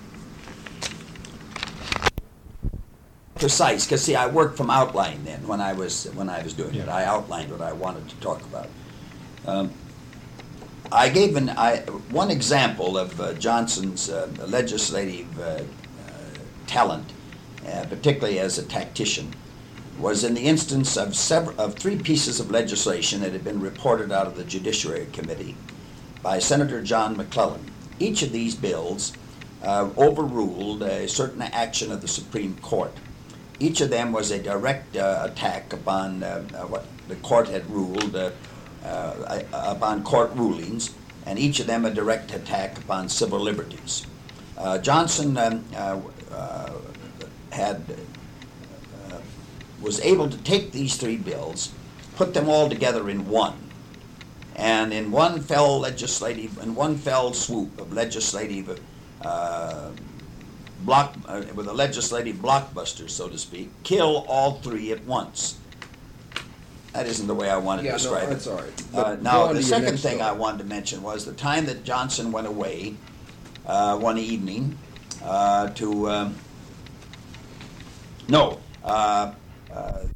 Precise, because see, I worked from outline then when I was when I was doing it. Yeah. I outlined what I wanted to talk about. Um, I gave an, I, one example of uh, Johnson's uh, legislative uh, uh, talent, uh, particularly as a tactician, was in the instance of several of three pieces of legislation that had been reported out of the Judiciary Committee by Senator John McClellan. Each of these bills uh, overruled a certain action of the Supreme Court. Each of them was a direct uh, attack upon uh, uh, what the court had ruled. Uh, Uh, upon court rulings, and each of them a direct attack upon civil liberties. Uh, Johnson um, uh, uh, had uh, was able to take these three bills, put them all together in one, and in one fell legislative, in one fell swoop of legislative uh, block, uh, with a legislative blockbuster, so to speak, kill all three at once. That isn't the way I wanted Yeah, to describe no, it. that's all right. Uh, But go now, on the to your second next thing bill. I wanted to mention was the time that Johnson went away uh, one evening uh, to, um, no, uh, uh,